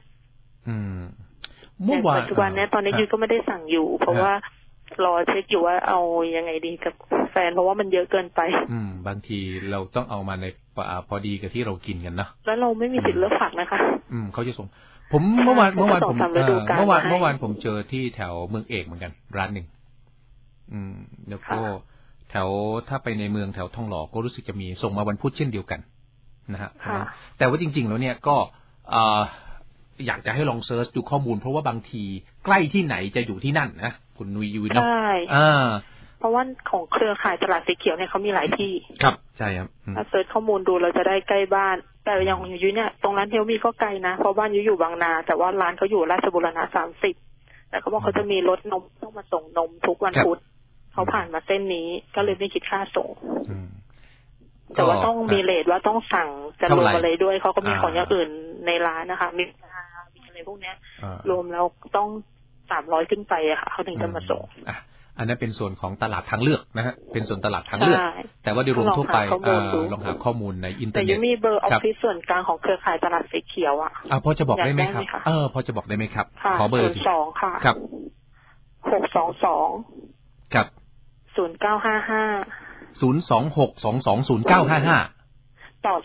เมื่อวานปัจจุบันนี้ตอนนี้ยุ้ยก็ไม่ได้สั่งอยู่เพราะว่ารอเช็คอยู่ว่าเอายังไงดีกับแฟนเพราะว่ามันเยอะเกินไปบางทีเราต้องเอามาในพอดีกับที่เรากินกันนะแล้วเราไม่มีสิทธิ์เลือกผักนะคะเขาจะส่งผมเมื่อวานผมเจอที่แถวเมืองเอกเหมือนกันร้านหนึ่งแล้วก็แถวถ้าไปในเมืองแถวทองหล่อก็รู้สึกจะมีส่งมาวันพุธเช่นเดียวกันนะฮะแต่ว่าจริงๆแล้วเนี่ยก็อยากจะให้ลองเซิร์ชดูข้อมูลเพราะว่าบางทีใกล้ที่ไหนจะอยู่ที่นั่นนะคุณนุยยูเนาะใช่เพราะว่าของเครือข่ายตลาดสีเขียวเนี่ยเขามีหลายที่ครับใช่ครับถ้าเซิร์ชข้อมูลดูเราจะได้ใกล้บ้านแต่อย่างของยุ้ยเนี่ยตรงร้านเฮลมีก็ไกลนะเพราะบ้านยุ้ยอยู่บางนาแต่ว่าร้านเขาอยู่ราชบุรณะ30แต่เขาบอกเขาจะมีรถนมต้องมาส่งนมทุกวันพุธเขาผ่านมาเส้นนี้ก็เลยไม่คิดค่าส่งแต่ว่าต้องมีเรทว่าต้องสั่งจะรวมอะไรด้วยเขาก็มีของอย่างอื่นในร้านนะคะมีอะไรพวกนี้รวมแล้วต้อง300ขึ้นไปอะค่ะเขาถึงจะมาส่งอันนั้นเป็นส่วนของตลาดทางเลือกนะฮะเป็นส่วนตลาดทางเลือกแต่ว่าโดยรวมทั่วไปลองหาข้อมูลในอินเทอร์เน็ตแต่ยังมีเบอร์ออฟฟิศส่วนกลางของเครือข่ายตลาดสีเขียวอ่ะพอจะบอกได้ไหมครับพอจะบอกได้ไหมครับขอเบอร์ 2ค่ะครับ 622 ครับ 0955 026220955 ต่อ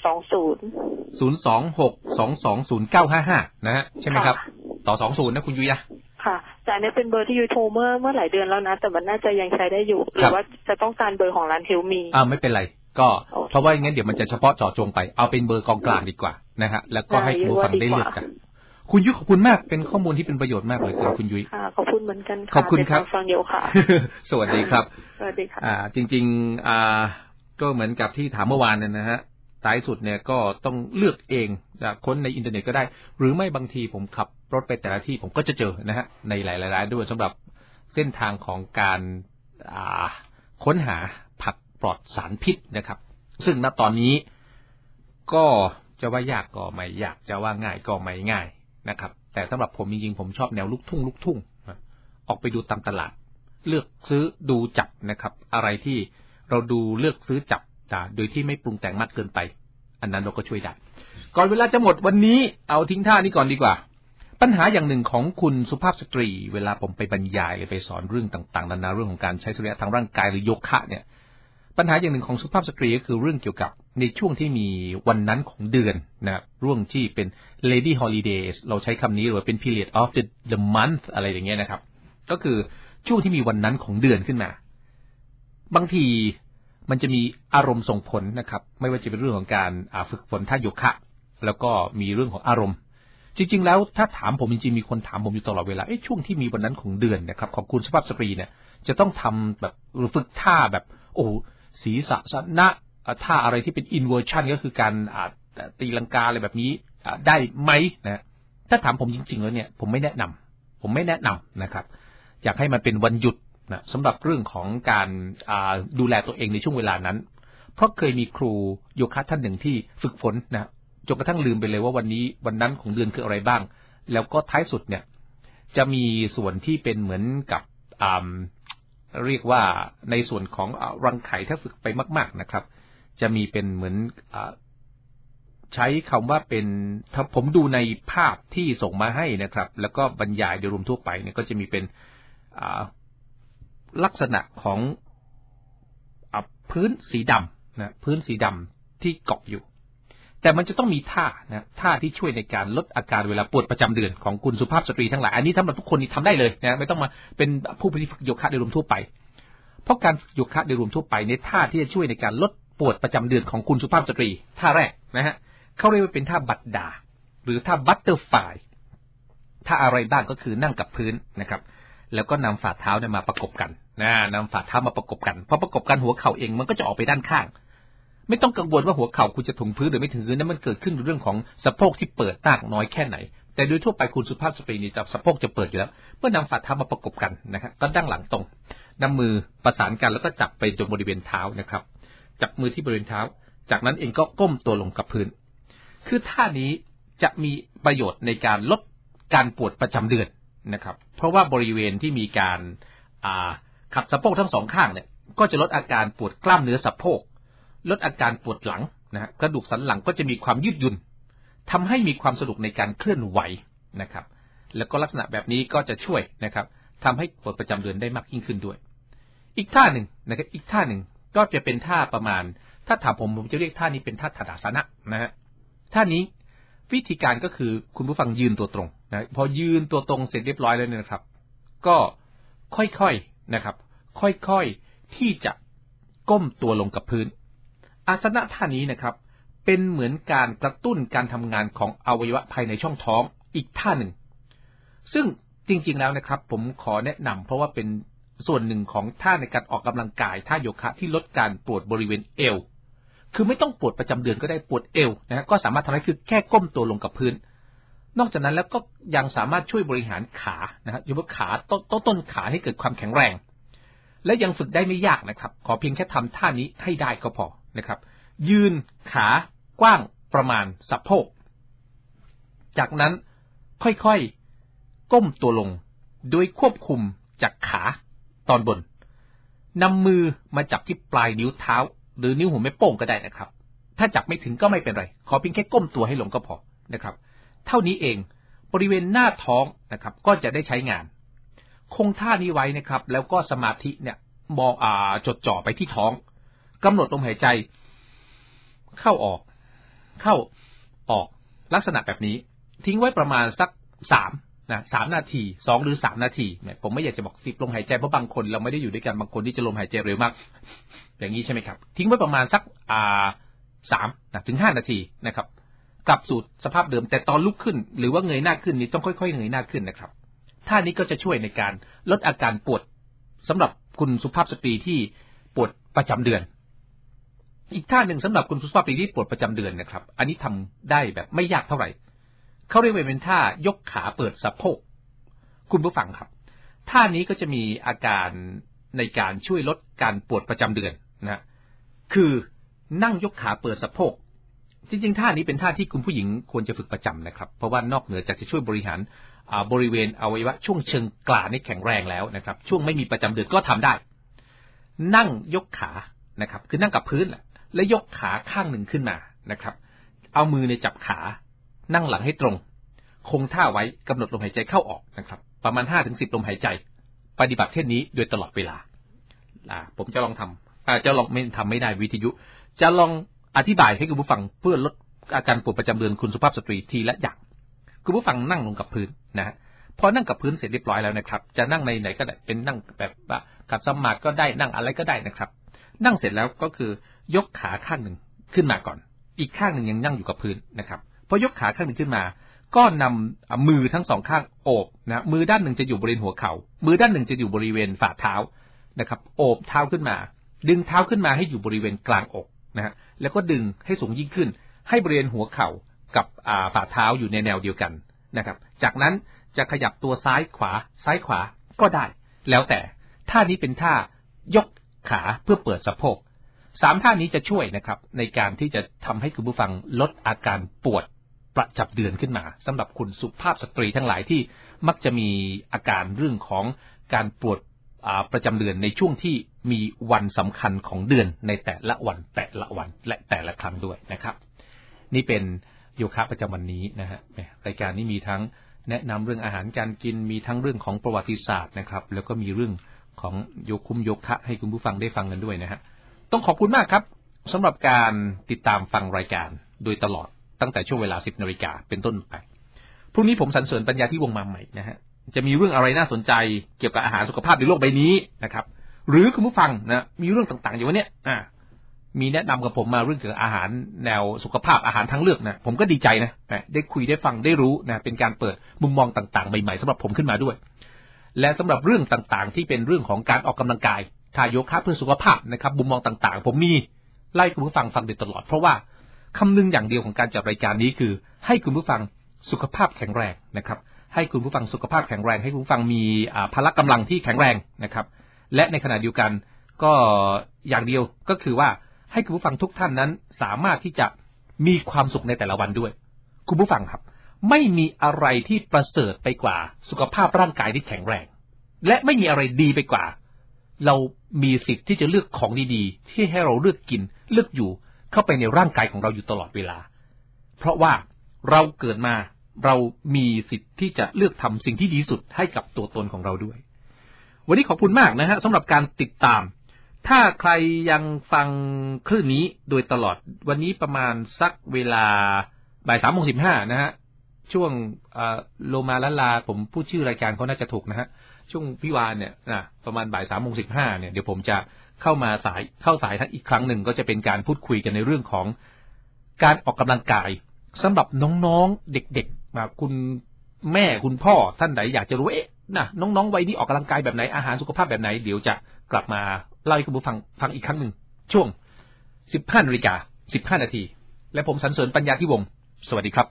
026220955นะฮะใช่ไหมครับต่อ20นะคุณยุ้ยค่ะแต่อันนี้เป็นเบอร์ที่ยูโทรเมื่อหลายเดือนแล้วนะแต่มันน่าจะยังใช้ได้อยู่หรือว่าจะต้องการเบอร์ของร้านเฮลมีไม่เป็นไรก็เพราะว่างั้นเดี๋ยวมันจะเฉพาะเจาะจงไปเอาเป็นเบอร์กองกลางดีกว่านะฮะแล้วก็ให้คุณผู้ฟังได้เลือกกันคุณยุ้ยขอบคุณมากเป็นข้อมูลที่เป็นประโยชน์มากเลยคุณยุ้ยขอบคุณเหมือนกันขอบคุณครับฟังเดียวค่ะสวัสดีครับสวัสดีค่ะจริงๆก็เหมือนกับที่ถามเมื่อวานนะฮะท้ายสุดเนี่ยก็ต้องเลือกเองค้นในอินเทอร์เน็ตก็ได้หรือไม่บางทีผมขับรถไปแต่ละที่ผมก็จะเจอนะฮะในหลายร้านด้วยสำหรับเส้นทางของการค้นหาผักปลอดสารพิษนะครับซึ่งณตอนนี้ก็จะว่ายากก็ไม่ยากจะว่าง่ายก็ไม่ง่ายนะครับแต่สำหรับผมจริงๆผมชอบแนวลูกทุ่งออกไปดูตามตลาดเลือกซื้อดูจับนะครับอะไรที่เราดูเลือกซื้อจับโดยที่ไม่ปรุงแต่งมากเกินไปอันนั้นเราก็ช่วยได้ก่อนเวลาจะหมดวันนี้เอาทิ้งท่านี้ก่อนดีกว่าปัญหาอย่างหนึ่งของคุณสุภาพสตรีเวลาผมไปบรรยายหรือไปสอนเรื่องต่างๆนานาเรื่องของการใช้สรีระทางร่างกายหรือโยคะเนี่ยปัญหาอย่างหนึ่งของสุภาพสตรีก็คือเรื่องเกี่ยวกับในช่วงที่มีวันนั้นของเดือนนะร่วงที่เป็น lady holidays เราใช้คำนี้หรือว่าเป็น period of the month อะไรอย่างเงี้ยนะครับก็คือช่วงที่มีวันนั้นของเดือนขึ้นมาบางทีมันจะมีอารมณ์ส่งผลนะครับไม่ว่าจะเป็นเรื่องของการฝึกฝนท่าโยคะแล้วก็มีเรื่องของอารมณ์จริงๆแล้วถ้าถามผมจริงๆมีคนถามผมอยู่ตลอดเวลาช่วงที่มีวันนั้นของเดือนนะครับของคุณสุภาพสตรีเนี่ยจะต้องทำแบบหรือฝึกท่าแบบศีรษะสันนะท่าอะไรที่เป็น inversion ก็คือการตีลังกาอะไรแบบนี้ได้ไหมนะถ้าถามผมจริงๆแล้วเนี่ยผมไม่แนะนำนะครับอยากให้มันเป็นวันหยุดนะสำหรับเรื่องของการดูแลตัวเองในช่วงเวลานั้นเพราะเคยมีครูโยคะท่านหนึ่งที่ฝึกฝนนะจนกระทั่งลืมไปเลยว่าวันนั้นของเดือนคืออะไรบ้างแล้วก็ท้ายสุดเนี่ยจะมีส่วนที่เป็นเหมือนกับเรียกว่าในส่วนของรังไข่ถ้าฝึกไปมากๆนะครับจะมีเป็นเหมือนใช้คำว่าเป็นถ้าผมดูในภาพที่ส่งมาให้นะครับแล้วก็บรรยายโดยรวมทั่วไปเนี่ยก็จะมีเป็นลักษณะของพื้นสีดำนะพื้นสีดำที่เกาะอยู่แต่มันจะต้องมีท่าที่ช่วยในการลดอาการเวลาปวดประจำเดือนของคุณสุภาพสตรีทั้งหลายอันนี้สำหรับทุกคนนี่ทำได้เลยนะไม่ต้องมาเป็นผู้ฝึกโยคะโดยรวมทั่วไปเพราะการฝึกโยคะโดยรวมทั่วไปในท่าที่จะช่วยในการลดปวดประจำเดือนของคุณสุภาพสตรีท่าแรกนะฮะเขาเรียกว่าเป็นท่าบัดดาหรือท่าบัตเตอร์ฟลายท่าอะไรบ้างก็คือนั่งกับพื้นนะครับแล้วก็นำฝ่าเท้าเนี่ยมาประกบกันนำฝ่าเท้ามาประกบกันพอประกบกันหัวเข่าเองมันก็จะออกไปด้านข้างไม่ต้องกังวลว่าหัวเข่าคุณจะถึงพื้นหรือไม่ถึงพื้นนั้นมันเกิดขึ้นเรื่องของสะโพกที่เปิดมากน้อยแค่ไหนแต่โดยทั่วไปคุณสุภาพสตรีนี่สะโพกจะเปิดอยู่แล้วเมื่อนำฝ่าเท้ามาประกบกันนะครับก็ดั้งหลังตรงนำมือประสานกันแล้วก็จับไปตรงบริเวณเท้านะครับจับมือที่บริเวณเท้าจากนั้นเองก็ก้มตัวลงกับพื้นคือท่านี้จะมีประโยชน์ในการลดการปวดประจำเดือนนะครับเพราะว่าบริเวณที่มีการขัดสะโพกทั้งสองข้างเนี่ยก็จะลดอาการปวดกล้ามเนื้อสะโพกลดอาการปวดหลังนะฮะกระดูกสันหลังก็จะมีความยืดหยุ่นทำให้มีความสะดวกในการเคลื่อนไหวนะครับแล้วก็ลักษณะแบบนี้ก็จะช่วยนะครับทำให้ปวดประจำเดือนได้มากยิ่งขึ้นด้วยอีกท่าหนึ่งนะครับอีกท่าหนึ่งก็จะเป็นท่าประมาณถ้าถามผมจะเรียกท่านี้เป็นท่าทาดาสนะนะฮะท่านี้วิธีการก็คือคุณผู้ฟังยืนตัวตรงนะพอยืนตัวตรงเสร็จเรียบร้อยแล้วเนี่ยนะครับก็ค่อยๆนะครับค่อยๆที่จะก้มตัวลงกับพื้นอาสนะท่านี้นะครับเป็นเหมือนการกระตุ้นการทำงานของอวัยวะภายในช่องท้องอีกท่าหนึ่งซึ่งจริงๆแล้วนะครับผมขอแนะนำเพราะว่าเป็นส่วนหนึ่งของท่าในการออกกำลังกายท่าโยคะที่ลดการปวดบริเวณเอวคือไม่ต้องปวดประจำเดือนก็ได้ปวดเอวนะก็สามารถทำได้คือแค่ก้มตัวลงกับพื้นนอกจากนั้นแล้วก็ยังสามารถช่วยบริหารขานะครับยกขาต้นขาให้เกิดความแข็งแรงและยังฝึกได้ไม่ยากนะครับขอเพียงแค่ทำท่านี้ให้ได้ก็พอนะครับยืนขากว้างประมาณสะโพกจากนั้นค่อยๆก้มตัวลงโดยควบคุมจากขาตอนบนนำมือมาจับที่ปลายนิ้วเท้าหรือนิ้วหัวแม่โป้งก็ได้นะครับถ้าจับไม่ถึงก็ไม่เป็นไรขอเพียงแค่ก้มตัวให้ลงก็พอนะครับเท่านี้เองบริเวณหน้าท้องนะครับก็จะได้ใช้งานคงท่านี้ไว้นะครับแล้วก็สมาธิเนี่ยมองจดจ่อไปที่ท้องกำหนดลมหายใจเข้าออกลักษณะแบบนี้ทิ้งไว้ประมาณสัก3 นาที2 หรือ 3 นาทีผมไม่อยากจะบอก10ลมหายใจเพราะบางคนเราไม่ได้อยู่ด้วยกันบางคนที่จะลมหายใจเร็วมากอย่างนี้ใช่ไหมครับทิ้งไว้ประมาณสัก3 ถึง 5 นาทีนะครับกลับสู่สภาพเดิมแต่ตอนลุกขึ้นหรือว่าเงยหน้าขึ้นนี้ต้องค่อยๆเงยหน้าขึ้นนะครับท่านี้ก็จะช่วยในการลดอาการปวดสำหรับคุณสุภาพสตรีที่ปวดประจำเดือนอีกท่าหนึ่งสำหรับคุณสุภาพสตรีที่ปวดประจำเดือนนะครับอันนี้ทำได้แบบไม่ยากเท่าไหร่เขาเรียกว่าเป็นท่ายกขาเปิดสะโพกคุณผู้ฟังครับท่านี้ก็จะมีอาการในการช่วยลดการปวดประจำเดือนนะคือนั่งยกขาเปิดสะโพกจริงๆท่านี้เป็นท่าที่คุณผู้หญิงควรจะฝึกประจำนะครับเพราะว่านอกเหนือจากจะช่วยบริหารบริเวณอวัยวะช่วงเชิงกรานให้แข็งแรงแล้วนะครับช่วงไม่มีประจำเดือนก็ทำได้นั่งยกขานะครับคือนั่งกับพื้นและยกขาข้างหนึ่งขึ้นมานะครับเอามือในจับขานั่งหลังให้ตรงคงท่าไว้กำหนดลมหายใจเข้าออกนะครับประมาณ 5-10 ลมหายใจปฏิบัติเช่นนี้โดยตลอดเวลาผมจะลองทำจะลองไม่ทำไม่ได้วิทยุจะลองอธิบายให้คุณผู้ฟังเพื่อลดอาการปวดประจำเดือนคุณสุภาพสตรีทีละอย่างคุณผู้ฟังนั่งลงกับพื้นนะพอนั่งกับพื้นเสร็จเรียบร้อยแล้วนะครับจะนั่งในไหนก็ได้เป็นนั่งแบบขัดสมาธิก็ได้นั่งอะไรก็ได้นะครับนั่งเสร็จแล้วก็คือยกขาข้างหนึ่งขึ้นมาก่อนอีกข้างหนึ่งยังนั่งอยู่กับพื้นนะครับพอยกขาข้างหนึ่งขึ้นมาก็นำมือทั้งสองข้างโอบนะมือด้านหนึ่งจะอยู่บริเวณหัวเข่ามือด้านหนึ่งจะอยู่บริเวณฝ่าเท้านะครับโอบเท้าขึ้นมาดึงเท้าขึ้นมาให้อยู่บริเวณกลางอกนะฮะแล้วก็ดึงให้สูงยิ่งขึ้นให้บริเวณหัวเข่ากับฝ่าเท้าอยู่ในแนวเดียวกันนะครับจากนั้นจะขยับตัวซ้ายขวาก็ได้แล้วแต่ท่านี้เป็นท่ายกขาเพื่อเปิดสะโพก3ท่านี้จะช่วยนะครับในการที่จะทำให้คุณผู้ฟังลดอาการปวดประจำเดือนขึ้นมาสำหรับคุณสุภาพสตรีทั้งหลายที่มักจะมีอาการเรื่องของการปวดประจำเดือนในช่วงที่มีวันสำคัญของเดือนในแต่ละวันและแต่ละครั้งด้วยนะครับนี่เป็นโยคะประจำวันนี้นะฮะรายการนี้มีทั้งแนะนำเรื่องอาหารการกินมีทั้งเรื่องของประวัติศาสตร์นะครับแล้วก็มีเรื่องของโยคะให้คุณผู้ฟังได้ฟังกันด้วยนะฮะต้องขอบคุณมากครับสำหรับการติดตามฟังรายการโดยตลอดตั้งแต่ช่วงเวลา 10 นาฬิกาเป็นต้นไปพรุ่งนี้ผมสรรเสริญปัญญาที่วงมาใหม่นะฮะจะมีเรื่องอะไรน่าสนใจเกี่ยวกับอาหารสุขภาพในโลกใบนี้นะครับหรือคุณผู้ฟังนะมีเรื่องต่างๆอยู่วันนี้มีแนะนำกับผมมาเรื่องเกี่ยวกับอาหารแนวสุขภาพอาหารทางเลือกนะผมก็ดีใจนะได้คุยได้ฟังได้รู้นะเป็นการเปิดมุมมองต่างๆใหม่ๆสำหรับผมขึ้นมาด้วยและสำหรับเรื่องต่างๆที่เป็นเรื่องของการออกกำลังกายท่าโยคะเพื่อสุขภาพนะครับมุมมองต่างๆผมมีไล่คุณผู้ฟังฟังโดยตลอดเพราะว่าคำนึงอย่างเดียวของการจัดรายการนี้คือให้คุณผู้ฟังสุขภาพแข็งแรงนะครับให้คุณผู้ฟังสุขภาพแข็งแรงให้คุณผู้ฟังมีพละกำลังที่แข็งแรงนะครับและในขณะเดียวกันก็อย่างเดียวก็คือว่าให้คุณผู้ฟังทุกท่านนั้นสามารถที่จะมีความสุขในแต่ละวันด้วยคุณผู้ฟังครับไม่มีอะไรที่ประเสริฐไปกว่าสุขภาพร่างกายที่แข็งแรงและไม่มีอะไรดีไปกว่าเรามีสิทธิ์ที่จะเลือกของดีๆที่ให้เราเลือกกินเลือกอยู่เข้าไปในร่างกายของเราอยู่ตลอดเวลาเพราะว่าเราเกิดมาเรามีสิทธิ์ที่จะเลือกทำสิ่งที่ดีสุดให้กับตัวตนของเราด้วยวันนี้ขอบคุณมากนะฮะสำหรับการติดตามถ้าใครยังฟังคลื่นนี้โดยตลอดวันนี้ประมาณสักเวลาบ่าย 3:15 นะฮะช่วงโลมาละลาผมพูดชื่อรายการเขาน่าจะถูกนะฮะช่วงพี่วานเนี่ยประมาณบ่าย 3:15 เนี่ยเดี๋ยวผมจะเข้าสายท่านอีกครั้งหนึ่งก็จะเป็นการพูดคุยกันในเรื่องของการออกกำลังกายสำหรับน้องๆเด็กๆแบบคุณแม่คุณพ่อท่านไหนอยากจะรู้น้องๆวัยนี้ออกกำลังกายแบบไหนอาหารสุขภาพแบบไหนเดี๋ยวจะกลับมาเล่าให้คุณผู้ฟังอีกครั้งหนึ่งช่วง 15:15 นาทีและผมสรรเสริญปัญญาที่วงศ์สวัสดีครับ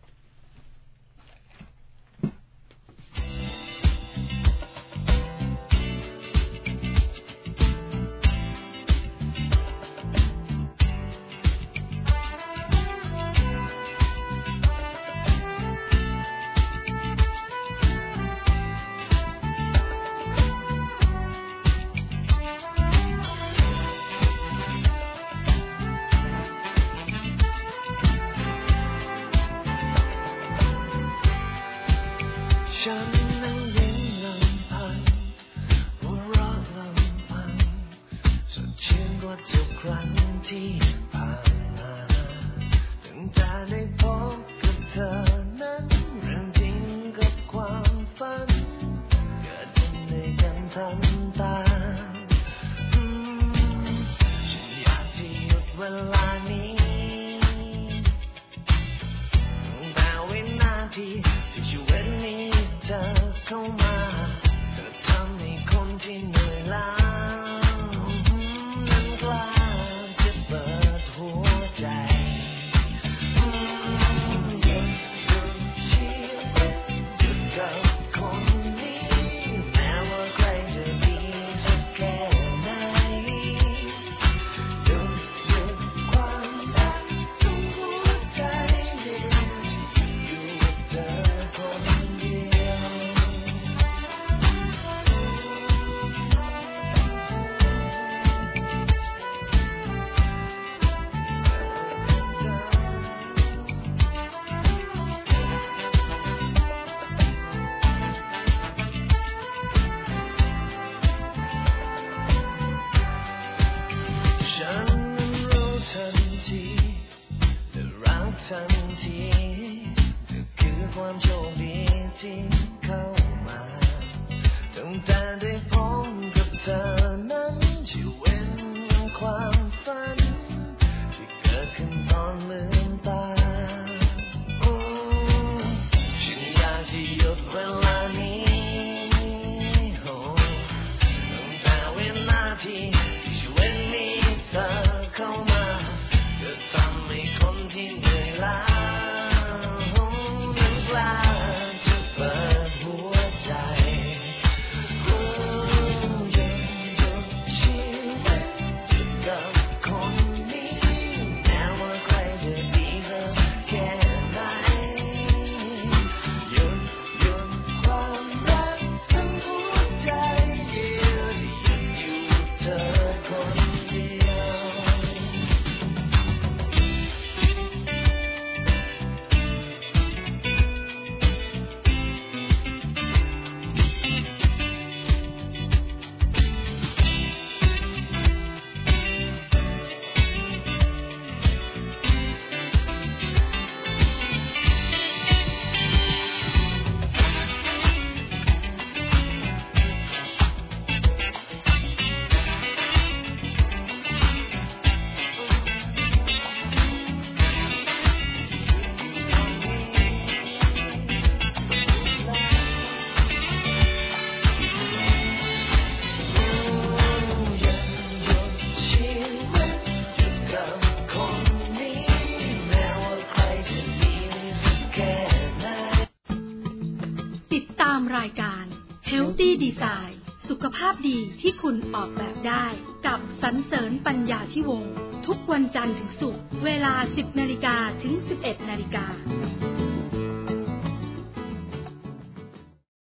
รายการ Healthy Design สุขภาพดีที่คุณออกแบบได้กับสรรเสริญปัญญาธิวงศ์ทุกวันจันทร์ถึงศุกร์เวลา 10:00 น. ถึง 11:00 น.